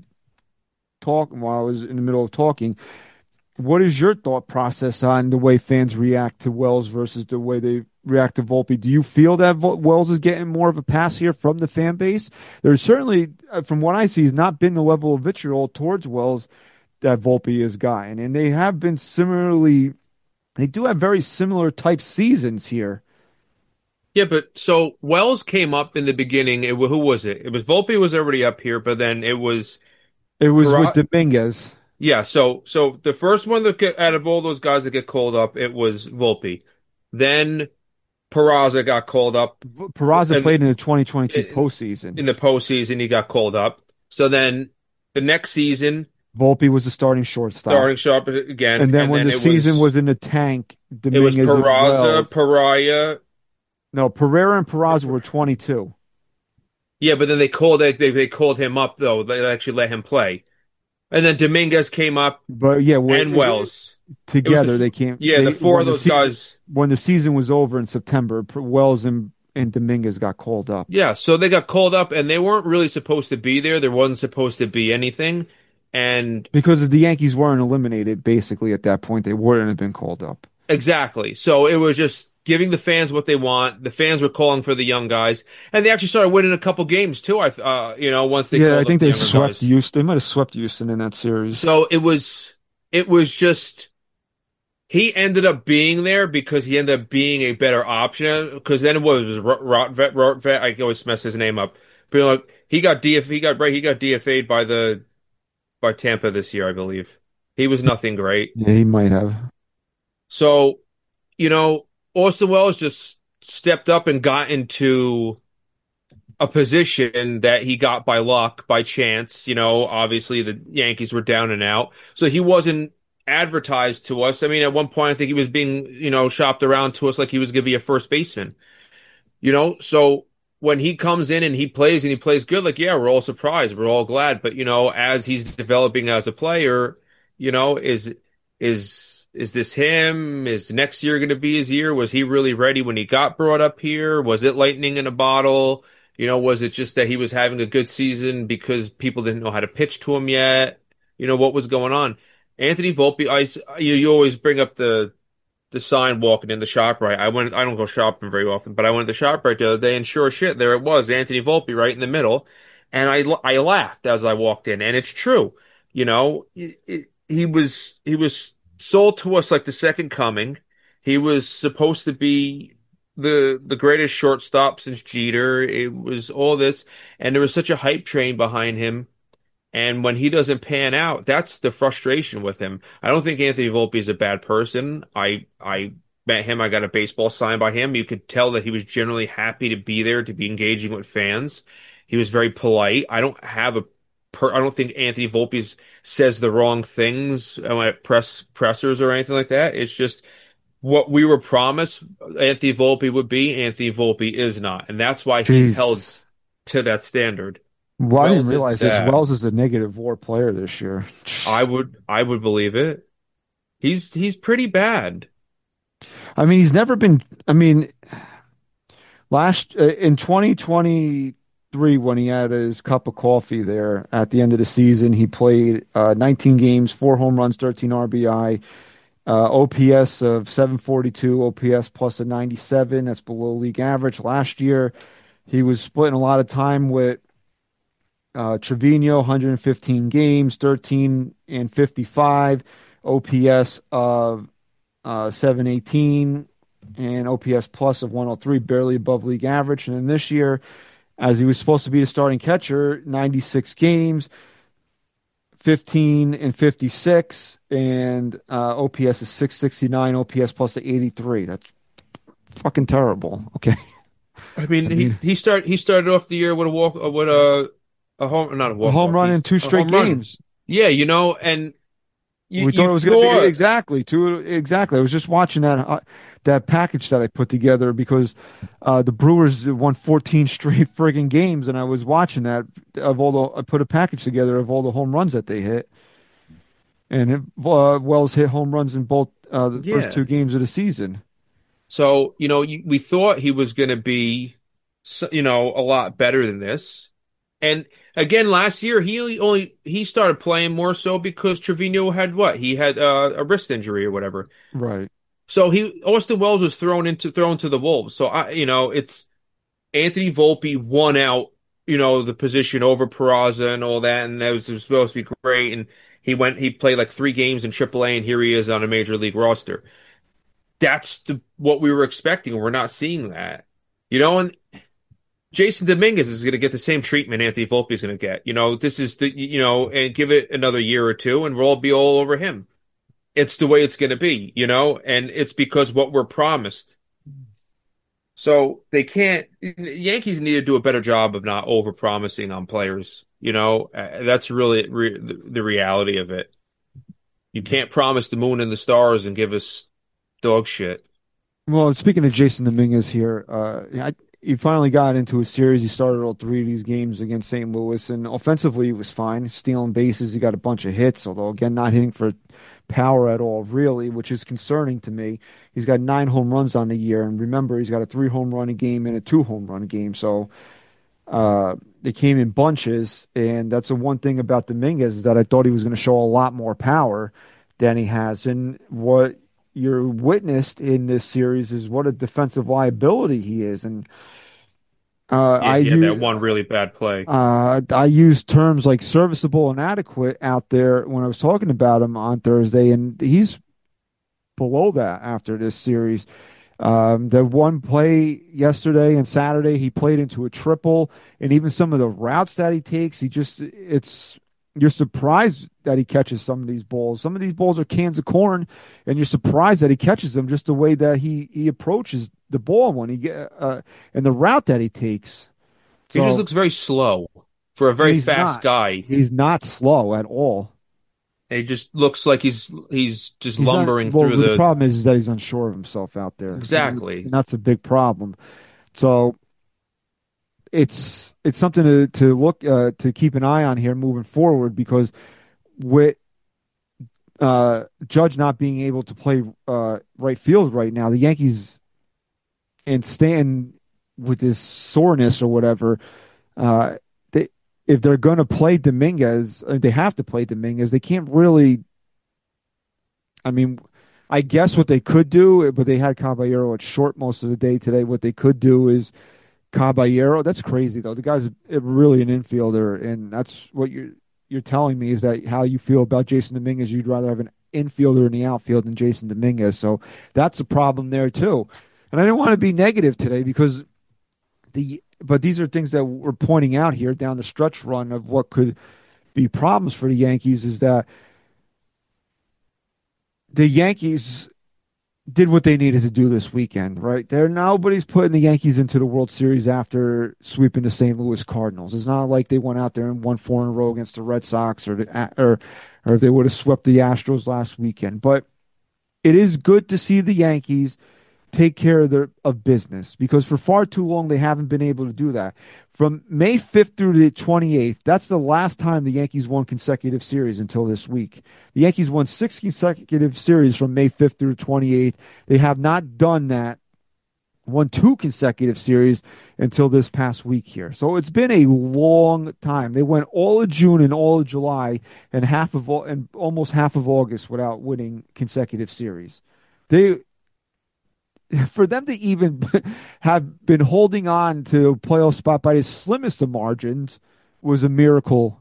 S4: mid-talk while I was in the middle of talking. What is your thought process on the way fans react to Wells versus the way they react to Volpe? Do you feel that Wells is getting more of a pass here from the fan base? There's certainly, from what I see, has not been the level of vitriol towards Wells that Volpe has gotten. And they have been similarly, they do have very similar type seasons here.
S5: Yeah, but so Wells came up in the beginning. It, who was it? It was Volpe was already up here, but then it was
S4: it was
S5: Para-
S4: with Dominguez.
S5: Yeah, so so the first one that get, out of all those guys that get called up, it was Volpe. Then Peraza got called up.
S4: Peraza played in the twenty twenty-two in, postseason.
S5: In the postseason, he got called up. So then the next season,
S4: Volpe was the starting shortstop.
S5: Starting short again,
S4: and then
S5: and
S4: when
S5: then
S4: the season was, was in the tank, Dominguez
S5: it was Peraza,
S4: well.
S5: Pariah.
S4: No, Pereira and Peraza were twenty-two.
S5: Yeah, but then they called they they called him up though. They actually let him play, and then Dominguez came up.
S4: But yeah, when,
S5: and Wells
S4: together
S5: the,
S4: they came.
S5: Yeah,
S4: they,
S5: the four of those
S4: the
S5: guys.
S4: Season, when the season was over in September, Wells and and Dominguez got called up.
S5: Yeah, so they got called up, and they weren't really supposed to be there. There wasn't supposed to be anything, and
S4: because the Yankees weren't eliminated, basically at that point, they wouldn't have been called up.
S5: Exactly. So it was just giving the fans what they want. The fans were calling for the young guys, and they actually started winning a couple games too. I, uh, you know, once they
S4: yeah, I think
S5: the
S4: they swept
S5: guys.
S4: Houston. They might have swept Houston in that series.
S5: So it was it was just he ended up being there because he ended up being a better option. Because then it was Rotvet, Rotvet. I always mess his name up. But like he got D F, he got right, he got D F A'd by the by Tampa this year, I believe. He was nothing great.
S4: Yeah, he might have.
S5: So, you know, Austin Wells just stepped up and got into a position that he got by luck, by chance. You know, obviously the Yankees were down and out. So he wasn't advertised to us. I mean, at one point, I think he was being, you know, shopped around to us like he was going to be a first baseman. You know, so when he comes in and he plays and he plays good, like, yeah, we're all surprised. We're all glad. But, you know, as he's developing as a player, you know, is, is, is this him? Is next year going to be his year? Was he really ready when he got brought up here? Was it lightning in a bottle? You know, was it just that he was having a good season because people didn't know how to pitch to him yet? You know, what was going on? Anthony Volpe, I, you, you always bring up the, the sign walking in the shop right. I went, I don't go shopping very often, but I went to the shop right the other day and sure shit, there it was, Anthony Volpe right in the middle. And I, I laughed as I walked in, and it's true. You know, it, it, he was, he was sold to us like the second coming. He was supposed to be the, the greatest shortstop since Jeter. It was all this, and there was such a hype train behind him. And when he doesn't pan out, that's the frustration with him. I don't think Anthony Volpe is a bad person. I I met him. I got a baseball signed by him. You could tell that he was generally happy to be there, to be engaging with fans. He was very polite. I don't have a per, I don't think Anthony Volpe says the wrong things at press pressers or anything like that. It's just what we were promised Anthony Volpe would be. Anthony Volpe is not, and that's why he's
S4: Jeez.
S5: held to that standard.
S4: Well, I didn't
S5: Wells
S4: realize
S5: is
S4: this.
S5: that.
S4: Wells is a negative WAR player this year.
S5: I would I would believe it. He's he's pretty bad.
S4: I mean, he's never been. I mean, last uh, in twenty twenty-three, when he had his cup of coffee there at the end of the season, he played uh, nineteen games, four home runs, thirteen R B I, uh, O P S of seven forty-two, O P S plus a ninety-seven. That's below league average. Last year, he was splitting a lot of time with Uh, Trevino, one hundred fifteen games, thirteen and fifty-five, O P S of uh, seven eighteen, and O P S plus of one oh three, barely above league average. And then this year, as he was supposed to be the starting catcher, ninety-six games, fifteen and fifty-six, and uh, O P S is six sixty-nine, O P S plus of eighty-three. That's fucking terrible. Okay.
S5: I mean,
S4: I mean
S5: he he start he started off the year with a walk uh, with a a home not a walk
S4: a home run in two straight games.
S5: Yeah, you know, and you,
S4: we thought
S5: you
S4: it was going to
S5: thought,
S4: be exactly two exactly. I was just watching that uh, that package that I put together because uh, the Brewers won fourteen straight friggin' games, and I was watching that of all the I put a package together of all the home runs that they hit, and it, uh, Wells hit home runs in both uh, the
S5: yeah.
S4: first two games of the season.
S5: So you know, you, we thought he was going to be, you know, a lot better than this, and. Again, last year he only he started playing more so because Trevino had what he had uh, a wrist injury or whatever.
S4: Right.
S5: So he Austin Wells was thrown into thrown to the wolves. So I you know it's Anthony Volpe won out you know the position over Peraza and all that, and that was, was supposed to be great. And he went he played like three games in triple A, and here he is on a major league roster. That's the, what we were expecting. We're not seeing that, you know, and. Jason Dominguez is going to get the same treatment Anthony Volpe is going to get. You know, this is the, you know, and give it another year or two and we'll all be all over him. It's the way it's going to be, you know, and it's because what we're promised. So they can't, Yankees need to do a better job of not over promising on players. You know, that's really re, the reality of it. You can't promise the moon and the stars and give us dog shit.
S4: Well, speaking of Jason Dominguez here, uh, I, he finally got into a series. He started all three of these games against Saint Louis, and offensively, he was fine. Stealing bases, he got a bunch of hits, although, again, not hitting for power at all, really, which is concerning to me. He's got nine home runs on the year, and remember, he's got a three home run a game and a two home run a game, so uh, they came in bunches, and that's the one thing about Dominguez is that I thought he was going to show a lot more power than he has, and what you're witnessed in this series is what a defensive liability he is, and Uh,
S5: yeah,
S4: I
S5: yeah,
S4: use,
S5: that one really bad play.
S4: Uh, I used terms like serviceable and adequate out there when I was talking about him on Thursday, and he's below that after this series. Um, the one play yesterday and Saturday, he played into a triple, and even some of the routes that he takes, he just, it's, you're surprised that he catches some of these balls. Some of these balls are cans of corn, and you're surprised that he catches them just the way that he, he approaches the ball when he get, uh, and the route that he takes.
S5: He
S4: So,
S5: just looks very slow for a very fast
S4: not,
S5: guy.
S4: He's not slow at all.
S5: He just looks like he's he's just
S4: He's
S5: lumbering
S4: not, well,
S5: through
S4: the,
S5: the.
S4: problem is, is that he's unsure of himself out there.
S5: Exactly.
S4: And that's a big problem. So it's it's something to to look uh, to keep an eye on here moving forward, because with uh, Judge not being able to play uh, right field right now, the Yankees, and Stan with his soreness or whatever, uh, they if they're going to play Dominguez, they have to play Dominguez. They can't really. I mean, I guess what they could do, but they had Caballero at short most of the day today. What they could do is Caballero. That's crazy though. The guy's really an infielder, and that's what you're you're telling me is that how you feel about Jason Dominguez. You'd rather have an infielder in the outfield than Jason Dominguez. So that's a problem there too. And I didn't want to be negative today because the but these are things that we're pointing out here down the stretch run of what could be problems for the Yankees. Is that the Yankees did what they needed to do this weekend, right? There, nobody's putting the Yankees into the World Series after sweeping the Saint Louis Cardinals. It's not like they went out there and won four in a row against the Red Sox, or the, or or if they would have swept the Astros last weekend. But it is good to see the Yankees take care of their of business, because for far too long they haven't been able to do that. From May fifth through the twenty-eighth, that's the last time the Yankees won consecutive series until this week. The Yankees won six consecutive series from May fifth through the twenty-eighth. They have not done that, won two consecutive series until this past week here. So it's been a long time. They went all of June and all of July and half of and almost half of August without winning consecutive series. They For them to even have been holding on to a playoff spot by the slimmest of margins was a miracle.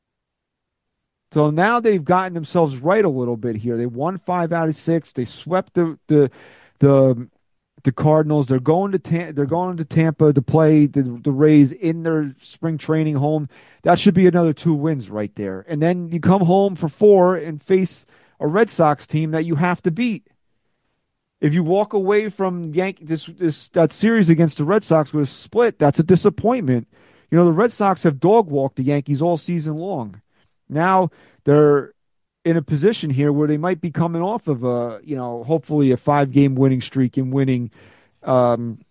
S4: So now they've gotten themselves right a little bit here. They won five out of six. They swept the the the, the Cardinals. They're going to Tam- they're going to Tampa to play the, the Rays in their spring training home. That should be another two wins right there. And then you come home for four and face a Red Sox team that you have to beat. If you walk away from Yankee this this that series against the Red Sox with a split, that's a disappointment. You know, the Red Sox have dog walked the Yankees all season long. Now they're in a position here where they might be coming off of a, you know, hopefully a five game winning streak and winning, um,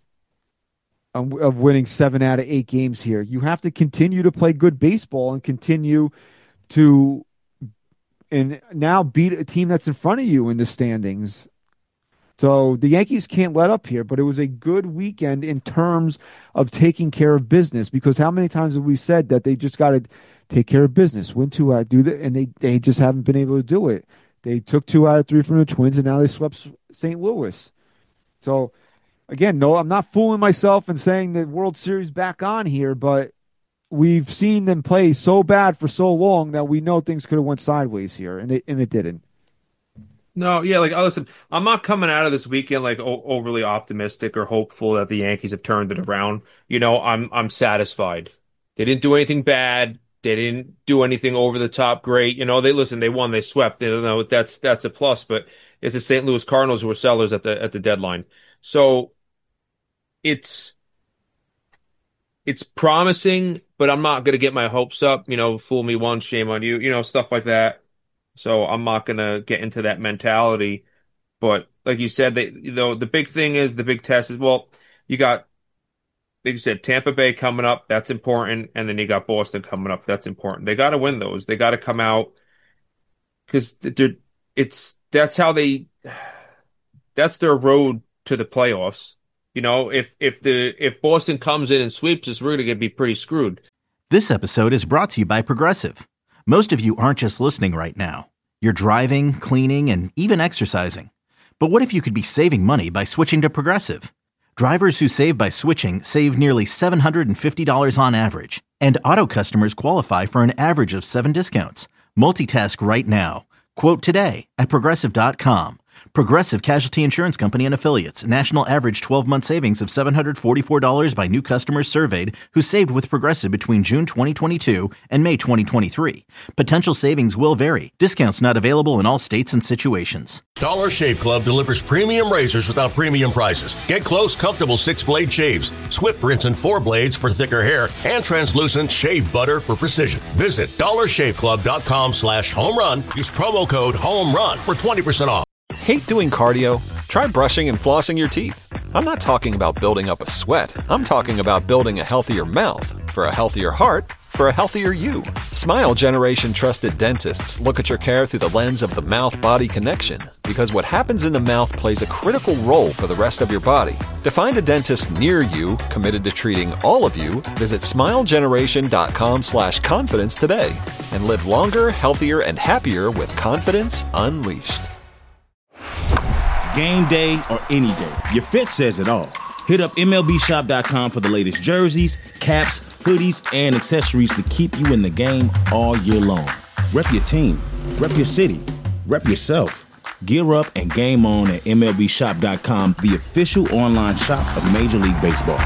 S4: of winning seven out of eight games here. You have to continue to play good baseball and continue to, and now beat a team that's in front of you in the standings. So the Yankees can't let up here, but it was a good weekend in terms of taking care of business, because how many times have we said that they just got to take care of business, win two out, do that, and they, they just haven't been able to do it. They took two out of three from the Twins, and now they swept Saint Louis. So, again, no, I'm not fooling myself and saying the World Series back on here, but we've seen them play so bad for so long that we know things could have went sideways here, and it, and it didn't.
S5: No, yeah, like, listen, I'm not coming out of this weekend like o- overly optimistic or hopeful that the Yankees have turned it around. You know, I'm I'm satisfied. They didn't do anything bad. They didn't do anything over the top great. You know, they listen, they won, they swept. They don't know that's that's a plus, but it's the Saint Louis Cardinals who were sellers at the at the deadline. So it's it's promising, but I'm not gonna get my hopes up. You know, fool me once, shame on you. You know, stuff like that. So I'm not going to get into that mentality. But like you said, they, you know, the big thing is, the big test is, well, you got, like you said, Tampa Bay coming up. That's important. And then you got Boston coming up. That's important. They got to win those. They got to come out, because it's, that's how they, that's their road to the playoffs. You know, if, if the, if Boston comes in and sweeps us, we're going to be pretty screwed.
S1: This episode is brought to you by Progressive. Most of you aren't just listening right now. You're driving, cleaning, and even exercising. But what if you could be saving money by switching to Progressive? Drivers who save by switching save nearly seven hundred fifty dollars on average. And Auto customers qualify for an average of seven discounts. Multitask right now. Quote today at Progressive dot com. Progressive Casualty Insurance Company and Affiliates. National average twelve-month savings of seven hundred forty-four dollars by new customers surveyed who saved with Progressive between June twenty twenty-two and May twenty twenty-three. Potential savings will vary. Discounts not available in all states and situations.
S2: Dollar Shave Club delivers premium razors without premium prices. Get close, comfortable six-blade shaves, Swift rinse and four blades for thicker hair, and translucent shave butter for precision. Visit dollar shave club dot com slash home run. Use promo code HOMERUN for twenty percent off.
S6: Hate doing cardio? Try brushing and flossing your teeth. I'm not talking about building up a sweat. I'm talking about building a healthier mouth for a healthier heart for a healthier you. Smile Generation trusted dentists look at your care through the lens of the mouth-body connection, because what happens in the mouth plays a critical role for the rest of your body. To find a dentist near you committed to treating all of you, visit smile generation dot com slash confidence today and live longer, healthier, and happier with confidence unleashed.
S7: Game day or any day, your fit says it all. Hit up M L B shop dot com for the latest jerseys, caps, hoodies, and accessories to keep you in the game all year long. Rep your team, rep your city, rep yourself. Gear up and game on at M L B shop dot com, the official online shop of Major League Baseball.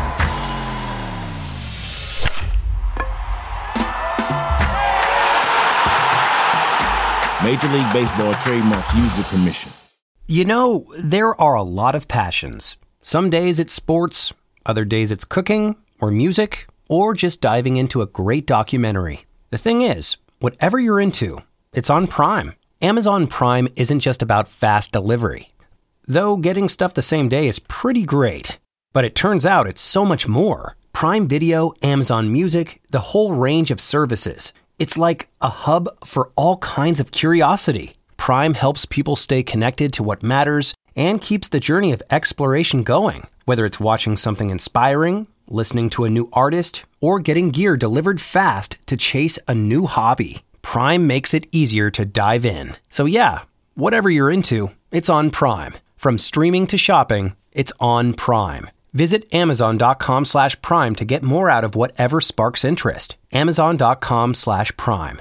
S7: Major League Baseball trademarks used with permission.
S8: You know, there are a lot of passions. Some days it's sports, other days it's cooking or music, or just diving into a great documentary. The thing is, whatever you're into, it's on Prime. Amazon Prime isn't just about fast delivery. Though getting stuff the same day is pretty great. But it turns out it's so much more. Prime Video, Amazon Music, the whole range of services. It's like a hub for all kinds of curiosity. Prime helps people stay connected to what matters and keeps the journey of exploration going. Whether it's watching something inspiring, listening to a new artist, or getting gear delivered fast to chase a new hobby, Prime makes it easier to dive in. So yeah, whatever you're into, it's on Prime. From streaming to shopping, it's on Prime. Visit amazon dot com slash prime to get more out of whatever sparks interest. amazon dot com slash prime.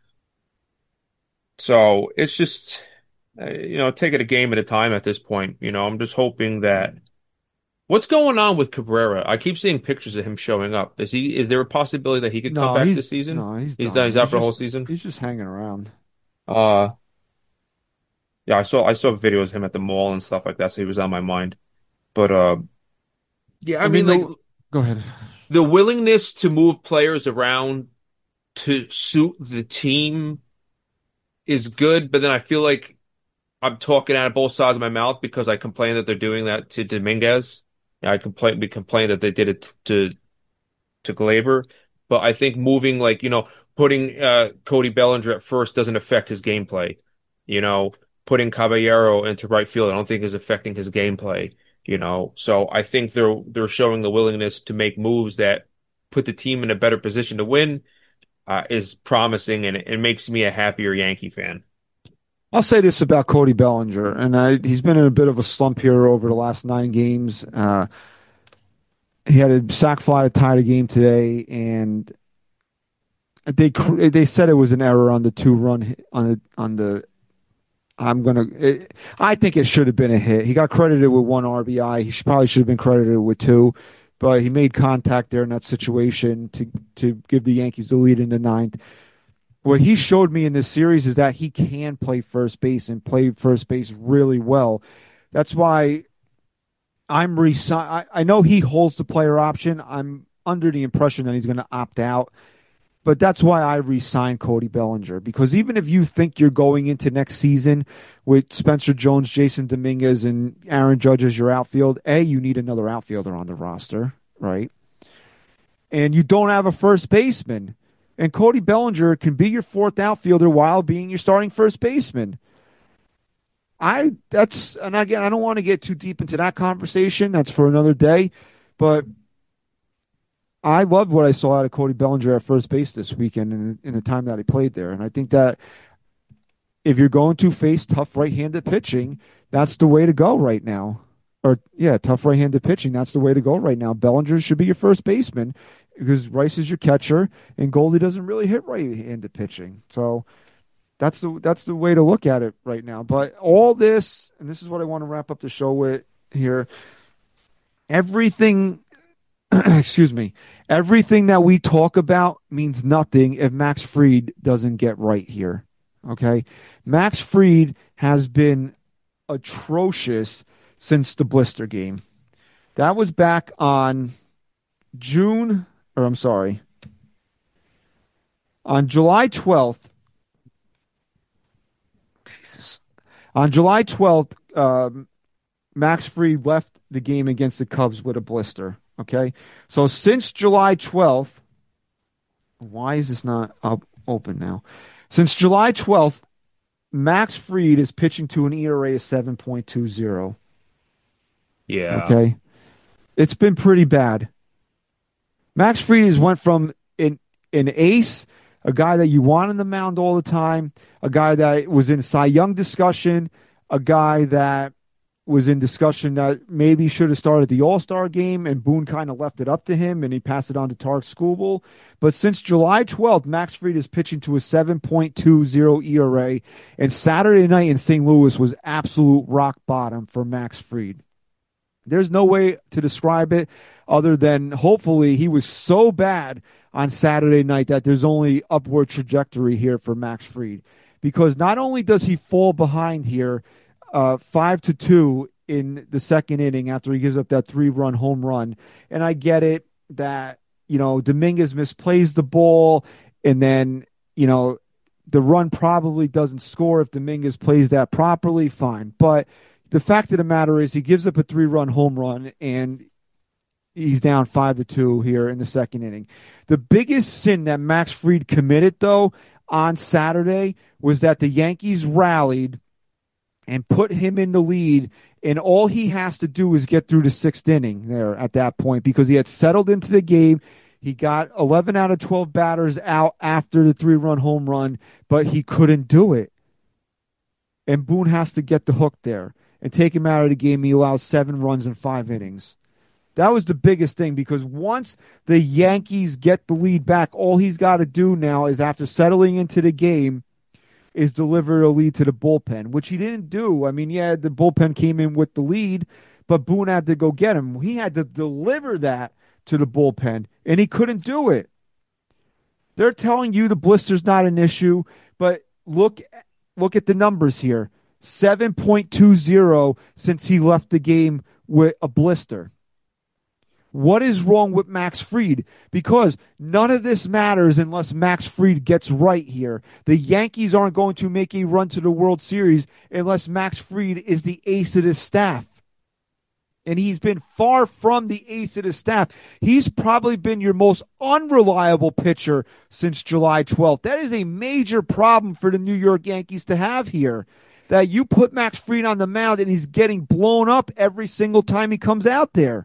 S5: So it's just, uh, you know, take it a game at a time at this point. You know, I'm just hoping that what's going on with Cabrera? I keep seeing pictures of him showing up. Is he? Is there a possibility that he could come
S4: No,
S5: back
S4: he's
S5: this season?
S4: no, he's
S5: he's
S4: done.
S5: done. He's out for the whole
S4: just-
S5: season.
S4: He's just hanging around.
S5: Uh, yeah, I saw I saw videos of him at the mall and stuff like that, so he was on my mind. But uh, yeah, I,
S4: I
S5: mean,
S4: mean,
S5: like
S4: the- Go ahead.
S5: the willingness to move players around to suit the team is good, but then I feel like I'm talking out of both sides of my mouth because I complain that they're doing that to Dominguez. I complain, we complain that they did it to to Glaber, but I think moving, like, you know, putting uh, Cody Bellinger at first doesn't affect his gameplay. You know, putting Caballero into right field, I don't think is affecting his gameplay. You know, so I think they're they're showing the willingness to make moves that put the team in a better position to win. Uh, is promising, and it makes me a happier Yankee fan.
S4: I'll say this about Cody Bellinger, and I, he's been in a bit of a slump here over the last nine games. Uh, he had a sac fly to tie the game today, and they they said it was an error on the two run on the on the. I'm gonna. It, I think it should have been a hit. He got credited with one R B I. He should, probably should have been credited with two, but he made contact there in that situation to to give the Yankees the lead in the ninth. What he showed me in this series is that he can play first base and play first base really well. That's why I'm resign. I, I know he holds the player option. I'm under the impression that he's going to opt out. But that's why I re-signed Cody Bellinger, because even if you think you're going into next season with Spencer Jones, Jason Dominguez, and Aaron Judge as your outfield, A, you need another outfielder on the roster, right? And you don't have a first baseman. And Cody Bellinger can be your fourth outfielder while being your starting first baseman. I that's and again, I don't want to get too deep into that conversation. That's for another day. But I loved what I saw out of Cody Bellinger at first base this weekend in, in the time that he played there. And I think that if you're going to face tough right-handed pitching, that's the way to go right now. or yeah, tough right-handed pitching. That's the way to go right now. Bellinger should be your first baseman because Rice is your catcher, and Goldie doesn't really hit right-handed pitching. So that's the that's the way to look at it right now. But all this, and this is what I want to wrap up the show with here. Everything, excuse me, everything that we talk about means nothing if Max Fried doesn't get right here. Okay, Max Fried has been atrocious since the blister game. That was back on June, or I'm sorry, on July twelfth. Jesus. On July twelfth, um, Max Fried left the game against the Cubs with a blister. Okay? So since July twelfth, why is this not up, open now? Since July twelfth, Max Fried is pitching to an E R A of seven point two oh.
S5: Yeah.
S4: Okay. It's been pretty bad. Max Fried has went from an, an ace, a guy that you want on the mound all the time, a guy that was in Cy Young discussion, a guy that was in discussion that maybe should have started the All-Star game, and Boone kind of left it up to him, and he passed it on to Tarek Skubal. But since July twelfth, Max Fried is pitching to a seven point two oh E R A, and Saturday night in Saint Louis was absolute rock bottom for Max Fried. There's no way to describe it other than hopefully he was so bad on Saturday night that there's only upward trajectory here for Max Fried. Because not only does he fall behind here uh, five to two in the second inning after he gives up that three-run home run, and I get it that, you know, Dominguez misplays the ball, and then, you know, the run probably doesn't score if Dominguez plays that properly, fine. But the fact of the matter is he gives up a three-run home run, and he's down five to two here in the second inning. The biggest sin that Max Fried committed, though, on Saturday was that the Yankees rallied and put him in the lead, and all he has to do is get through the sixth inning there at that point because he had settled into the game. He got eleven out of twelve batters out after the three-run home run, but he couldn't do it. And Boone has to get the hook there and take him out of the game. He allows seven runs in five innings. That was the biggest thing because once the Yankees get the lead back, all he's got to do now is, after settling into the game, is deliver a lead to the bullpen, which he didn't do. I mean, yeah, the bullpen came in with the lead, but Boone had to go get him. He had to deliver that to the bullpen, and he couldn't do it. They're telling you the blister's not an issue, but look, look at the numbers here. seven point two oh since he left the game with a blister. What is wrong with Max Fried? Because none of this matters unless Max Fried gets right here. The Yankees aren't going to make a run to the World Series unless Max Fried is the ace of the staff. And he's been far from the ace of the staff. He's probably been your most unreliable pitcher since July twelfth. That is a major problem for the New York Yankees to have here. That you put Max Fried on the mound and he's getting blown up every single time he comes out there.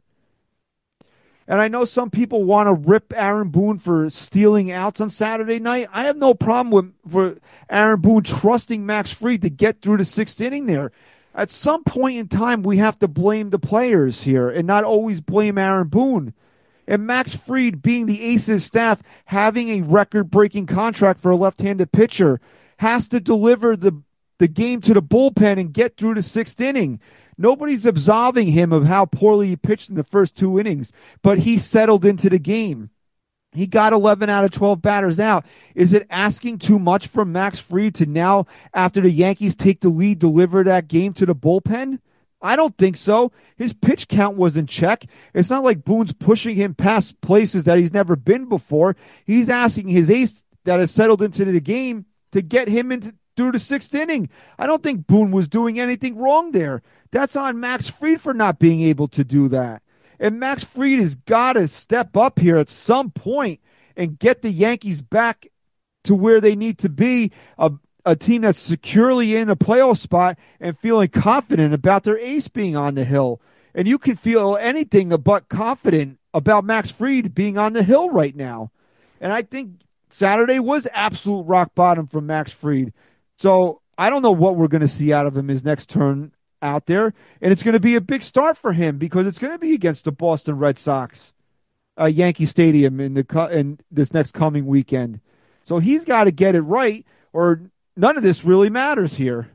S4: And I know some people want to rip Aaron Boone for stealing outs on Saturday night. I have no problem with for Aaron Boone trusting Max Fried to get through the sixth inning there. At some point in time, we have to blame the players here and not always blame Aaron Boone. And Max Fried, being the ace of the staff, having a record-breaking contract for a left-handed pitcher, has to deliver the, the game to the bullpen and get through the sixth inning. Nobody's absolving him of how poorly he pitched in the first two innings, but he settled into the game. He got eleven out of twelve batters out. Is it asking too much from Max Fried to now, after the Yankees take the lead, deliver that game to the bullpen? I don't think so. His pitch count was in check. It's not like Boone's pushing him past places that he's never been before. He's asking his ace that has settled into the game to get him into through the sixth inning. I don't think Boone was doing anything wrong there. That's on Max Fried for not being able to do that. And Max Fried has got to step up here at some point and get the Yankees back to where they need to be, a, a team that's securely in a playoff spot and feeling confident about their ace being on the hill. And you can feel anything but confident about Max Fried being on the hill right now. And I think Saturday was absolute rock bottom from Max Fried. So I don't know what we're going to see out of him his next turn out there, and it's going to be a big start for him because it's going to be against the Boston Red Sox, uh, Yankee Stadium in the in this next coming weekend. So he's got to get it right, or none of this really matters here.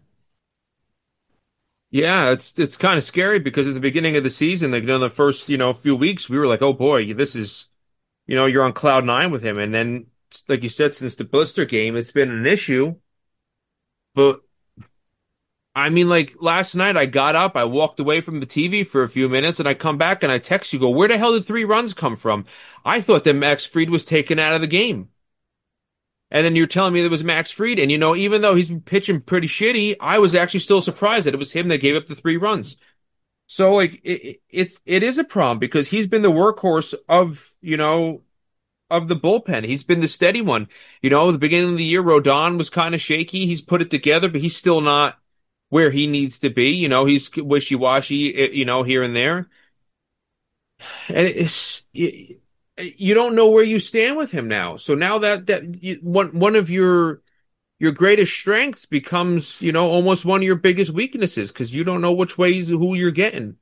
S5: Yeah, it's it's kind of scary because at the beginning of the season, like, you know, the first, you know, few weeks, we were like, oh boy, this is, you know, you're on cloud nine with him. And then, like you said, since the blister game, it's been an issue. But I mean, like last night, I got up, I walked away from the T V for a few minutes, and I come back and I text you, go, where the hell did three runs come from? I thought that Max Fried was taken out of the game. And then you're telling me it was Max Fried. And, you know, even though he's been pitching pretty shitty, I was actually still surprised that it was him that gave up the three runs. So, like, it, it, it is a problem because he's been the workhorse of, you know, of the bullpen. He's been the steady one. You know, the beginning of the year, Rodon was kind of shaky. He's put it together, but he's still not where he needs to be. You know, he's wishy-washy, you know, here and there. And it's... It, you don't know where you stand with him now. So now that that you, one one of your your greatest strengths becomes, you know, almost one of your biggest weaknesses because you don't know which ways who you're getting.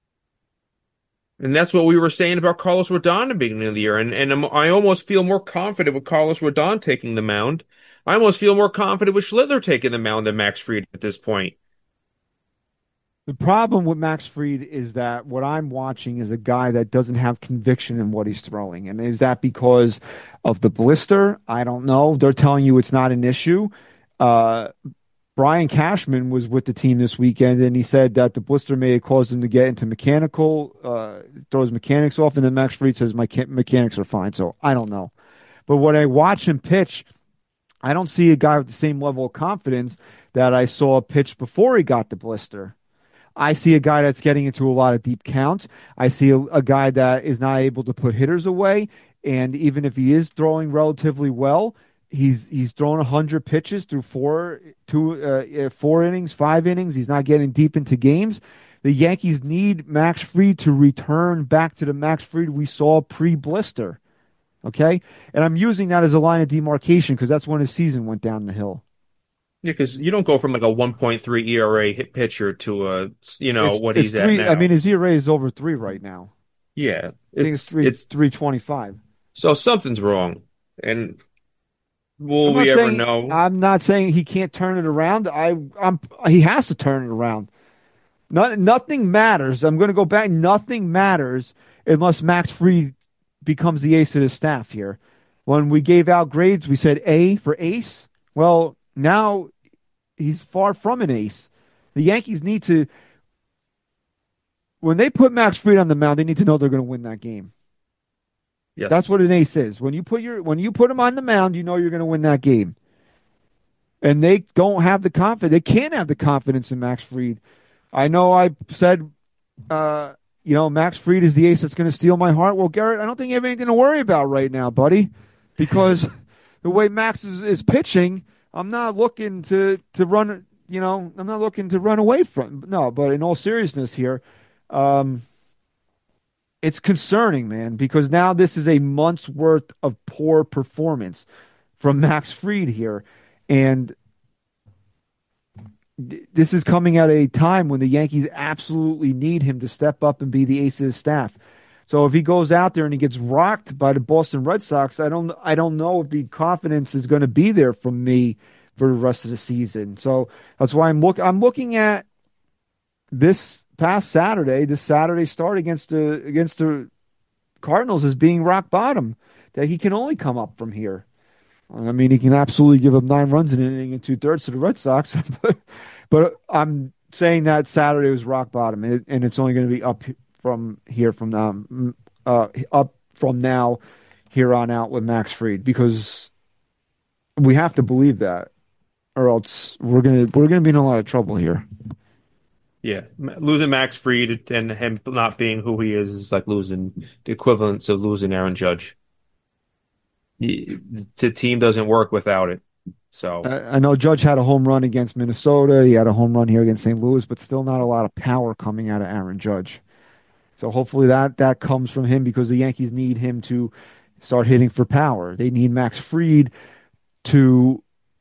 S5: And that's what we were saying about Carlos Rodon at the beginning of the year. And and I'm, I almost feel more confident with Carlos Rodon taking the mound. I almost feel more confident with Schlittler taking the mound than Max Fried at this point.
S4: The problem with Max Fried is that what I'm watching is a guy that doesn't have conviction in what he's throwing. And is that because of the blister? I don't know. They're telling you it's not an issue. Uh, Brian Cashman was with the team this weekend, and he said that the blister may have caused him to get into mechanical, uh, throw his mechanics off, and then Max Fried says my mechanics are fine. So I don't know. But when I watch him pitch, I don't see a guy with the same level of confidence that I saw pitch before he got the blister. I see a guy that's getting into a lot of deep counts. I see a, a guy that is not able to put hitters away. And even if he is throwing relatively well, he's he's thrown one hundred pitches through four, two, uh, four innings, five innings. He's not getting deep into games. The Yankees need Max Fried to return back to the Max Fried we saw pre-blister. Okay? And I'm using that as a line of demarcation because that's when his season went down the hill.
S5: Yeah, because you don't go from like a one point three E R A hit pitcher to a, you know,
S4: it's,
S5: what
S4: it's
S5: he's
S4: three,
S5: at now.
S4: I mean, his E R A is over three right now.
S5: Yeah.
S4: I think it's, three, it's three twenty-five.
S5: So something's wrong. And will
S4: I'm
S5: we ever
S4: saying,
S5: know?
S4: I'm not saying he can't turn it around. I, I'm, he has to turn it around. Not, nothing matters. I'm going to go back. Nothing matters unless Max Fried becomes the ace of the staff here. When we gave out grades, we said A for ace. Well, now he's far from an ace. The Yankees need to, when they put Max Fried on the mound, they need to know they're going to win that game.
S5: Yes.
S4: That's what an ace is. When you put your when you put him on the mound, you know you're going to win that game. And they don't have the confidence. They can't have the confidence in Max Fried. I know I said, uh, you know, Max Fried is the ace that's going to steal my heart. Well, Garrett, I don't think you have anything to worry about right now, buddy, because the way Max is, is pitching, I'm not looking to, to run, you know, I'm not looking to run away from. No, but in all seriousness here, um, it's concerning, man, because now this is a month's worth of poor performance from Max Fried here. And th- this is coming at a time when the Yankees absolutely need him to step up and be the ace of his staff. So if he goes out there and he gets rocked by the Boston Red Sox, I don't I don't know if the confidence is going to be there from me for the rest of the season. So that's why I'm look I'm looking at this past Saturday, this Saturday start against the against the Cardinals as being rock bottom. That he can only come up from here. I mean, he can absolutely give up nine runs in an inning and two thirds to the Red Sox, but, but I'm saying that Saturday was rock bottom, and, it, and it's only going to be up from here from now, uh, up from now here on out with Max Fried, because we have to believe that, or else we're gonna we're gonna be in a lot of trouble here.
S5: Yeah, losing Max Fried and him not being who he is is like losing the equivalence of losing Aaron Judge. He, the team doesn't work without it. So
S4: I, I know Judge had a home run against Minnesota. He had a home run here against Saint Louis, but still not a lot of power coming out of Aaron Judge. So hopefully that that comes from him, because the Yankees need him to start hitting for power. They need Max Fried to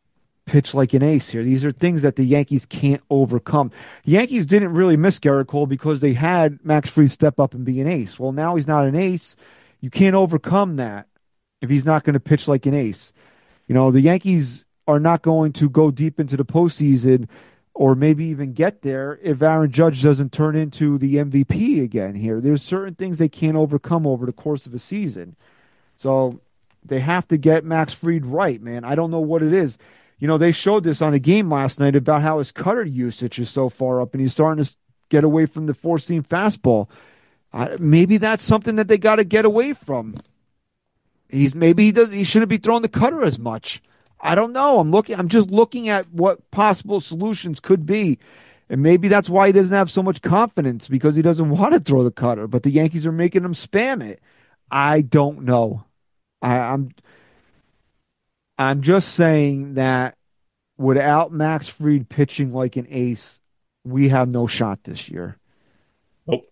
S4: pitch like an ace here. These are things that the Yankees can't overcome. The Yankees didn't really miss Gerrit Cole because they had Max Fried step up and be an ace. Well, now he's not an ace. You can't overcome that if he's not going to pitch like an ace. You know, the Yankees are not going to go deep into the postseason or maybe even get there if Aaron Judge doesn't turn into the M V P again here. There's certain things they can't overcome over the course of a season. So they have to get Max Fried right, man. I don't know what it is. You know, they showed this on the game last night about how his cutter usage is so far up and he's starting to get away from the four-seam fastball. Uh, maybe that's something that they got to get away from. He's maybe he does he shouldn't be throwing the cutter as much. I don't know. I'm looking I'm just looking at what possible solutions could be. And maybe that's why he doesn't have so much confidence, because he doesn't want to throw the cutter, but the Yankees are making him spam it. I don't know. I, I'm I'm just saying that without Max Fried pitching like an ace, we have no shot this year.
S5: Nope.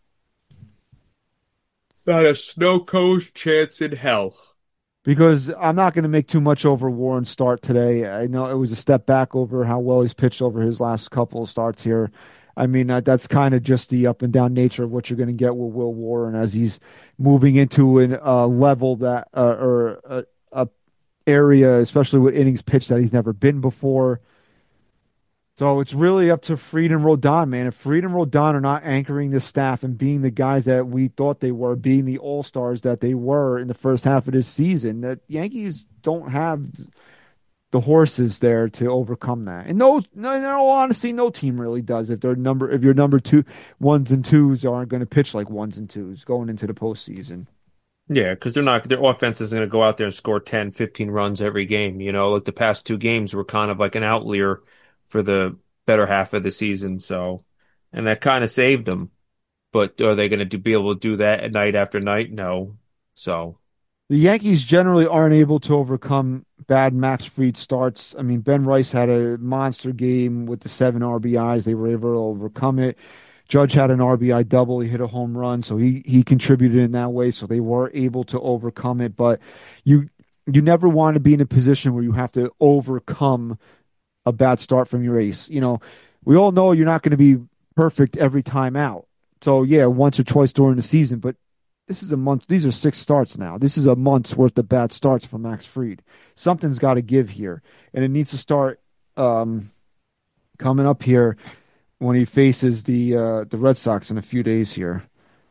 S5: Not a snow coast chance in hell.
S4: Because I'm not going to make too much over Warren's start today. I know it was a step back over how well he's pitched over his last couple of starts here. I mean, uh, that's kind of just the up and down nature of what you're going to get with Will Warren as he's moving into a uh, level that uh, or a, a area, especially with innings pitched, that he's never been before. So it's really up to Fried and Rodon, man. If Fried and Rodon are not anchoring this staff and being the guys that we thought they were, being the all-stars that they were in the first half of this season, that Yankees don't have the horses there to overcome that. And no, no, in all honesty, no team really does. If they're number, if your number two ones and twos aren't going to pitch like ones and twos going into the postseason.
S5: Yeah, because they're not. Their offense isn't going to go out there and score ten, fifteen runs every game. You know, like the past two games were kind of like an outlier for the better half of the season. So, and that kind of saved them. But are they going to be able to do that night after night? No. So
S4: the Yankees generally aren't able to overcome bad Max Fried starts. I mean, Ben Rice had a monster game with the seven R B Is. They were able to overcome it. Judge had an R B I double. He hit a home run, so he he contributed in that way. So they were able to overcome it. But you you never want to be in a position where you have to overcome a bad start from your ace. You know, we all know you're not going to be perfect every time out. So yeah, once or twice during the season, but this is a month. These are six starts now. This is a month's worth of bad starts for Max Fried. Something's got to give here, and it needs to start um, coming up here when he faces the uh, the Red Sox in a few days here.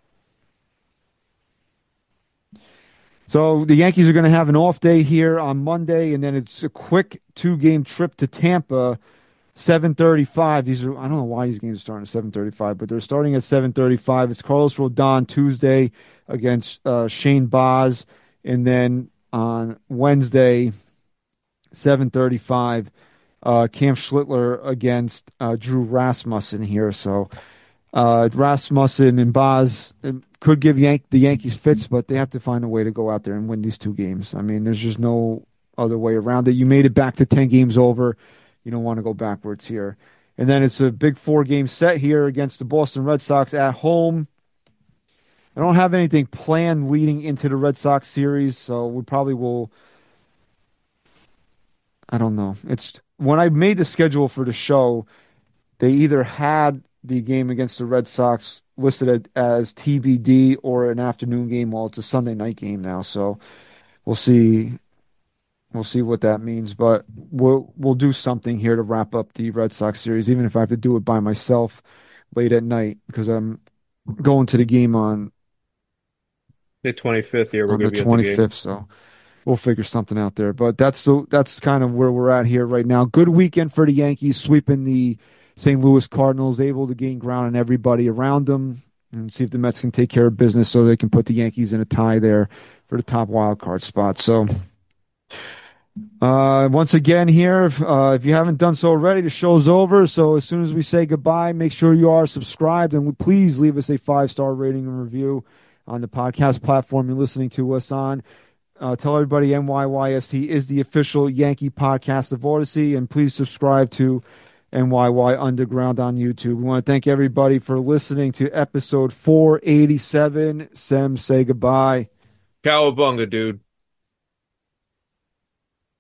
S4: So the Yankees are going to have an off day here on Monday, and then it's a quick two-game trip to Tampa, seven thirty-five. These are I don't know why these games are starting at seven thirty-five, but they're starting at seven thirty-five. It's Carlos Rodon Tuesday against uh, Shane Baz, and then on Wednesday, seven thirty-five, uh, Cam Schlittler against uh, Drew Rasmussen here. So uh, Rasmussen and Baz could give Yank the Yankees fits, but they have to find a way to go out there and win these two games. I mean, there's just no other way around it. You made it back to ten games over. You don't want to go backwards here. And then it's a big four-game set here against the Boston Red Sox at home. I don't have anything planned leading into the Red Sox series, so we probably will. I don't know. It's when I made the schedule for the show, they either had the game against the Red Sox listed as T B D or an afternoon game. Well, it's a Sunday night game now, so we'll see. We'll see what that means, but we'll we'll do something here to wrap up the Red Sox series, even if I have to do it by myself late at night, because I'm going to the game on
S5: the twenty-fifth. Here, we're
S4: on
S5: going
S4: the
S5: to be
S4: twenty-fifth, so we'll figure something out there. But that's the that's kind of where we're at here right now. Good weekend for the Yankees, sweeping the Saint Louis Cardinals, able to gain ground on everybody around them, and see if the Mets can take care of business so they can put the Yankees in a tie there for the top wild card spot. So. Uh, once again here, if, uh, if you haven't done so already, the show's over. So as soon as we say goodbye, make sure you are subscribed, and please leave us a five-star rating and review on the podcast platform you're listening to us on. Uh, tell everybody N Y Y S T is the official Yankee podcast of Odyssey, and please subscribe to N Y Y Underground on YouTube. We want to thank everybody for listening to episode four eighty-seven. Sem, say goodbye.
S5: Cowabunga, dude.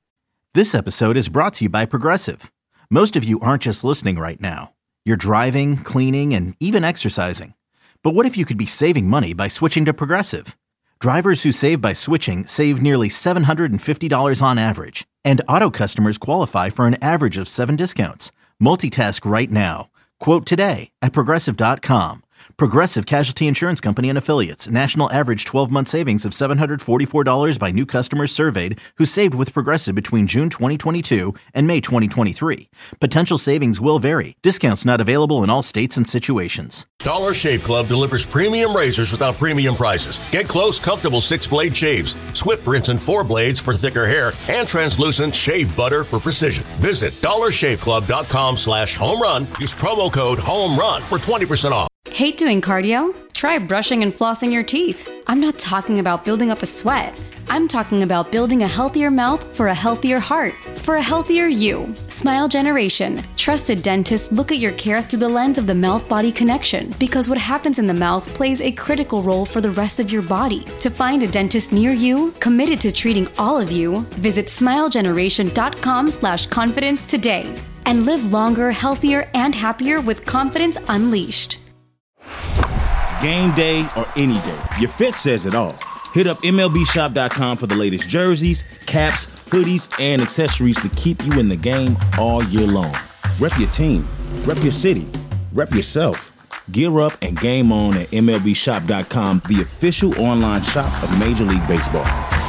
S1: This episode is brought to you by Progressive. Most of you aren't just listening right now. You're driving, cleaning, and even exercising. But what if you could be saving money by switching to Progressive? Drivers who save by switching save nearly seven hundred fifty dollars on average. And auto customers qualify for an average of seven discounts. Multitask right now. Quote today at Progressive dot com. Progressive Casualty Insurance Company and Affiliates. National average twelve-month savings of seven hundred forty-four dollars by new customers surveyed who saved with Progressive between June twenty twenty-two and May twenty twenty-three. Potential savings will vary. Discounts not available in all states and situations.
S2: Dollar Shave Club delivers premium razors without premium prices. Get close, comfortable six-blade shaves, Swift rinse and four blades for thicker hair, and translucent shave butter for precision. Visit dollar shave club dot com slash home run. Use promo code HOMERUN for twenty percent off.
S3: Hate doing cardio? Try brushing and flossing your teeth. I'm not talking about building up a sweat. I'm talking about building a healthier mouth for a healthier heart, for a healthier you. Smile Generation. Trusted dentists look at your care through the lens of the mouth-body connection, because what happens in the mouth plays a critical role for the rest of your body. To find a dentist near you, committed to treating all of you, visit smile generation dot com slash confidence today. And live longer, healthier, and happier with confidence unleashed.
S7: Game day or any day, your fit says it all. Hit up M L B shop dot com for the latest jerseys, caps, hoodies, and accessories to keep you in the game all year long. Rep your team, rep your city, rep yourself. Gear up and game on at M L B shop dot com, the official online shop of Major League Baseball.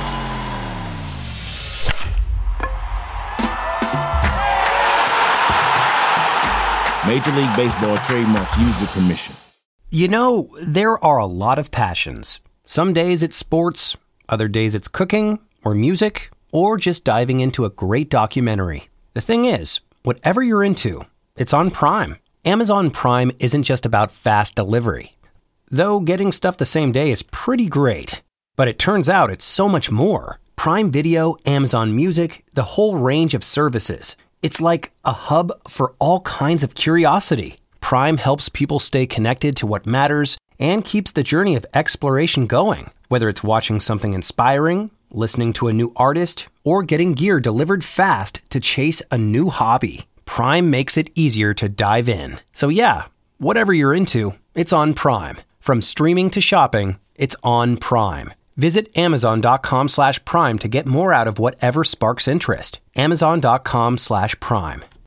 S7: Major League Baseball trademark used with permission.
S8: You know, there are a lot of passions. Some days it's sports, other days it's cooking, or music, or just diving into a great documentary. The thing is, whatever you're into, it's on Prime. Amazon Prime isn't just about fast delivery. Though getting stuff the same day is pretty great. But it turns out it's so much more. Prime Video, Amazon Music, the whole range of services. It's like a hub for all kinds of curiosity. Prime helps people stay connected to what matters and keeps the journey of exploration going. Whether it's watching something inspiring, listening to a new artist, or getting gear delivered fast to chase a new hobby, Prime makes it easier to dive in. So yeah, whatever you're into, it's on Prime. From streaming to shopping, it's on Prime. Visit amazon dot com slash prime to get more out of whatever sparks interest. amazon dot com slash prime.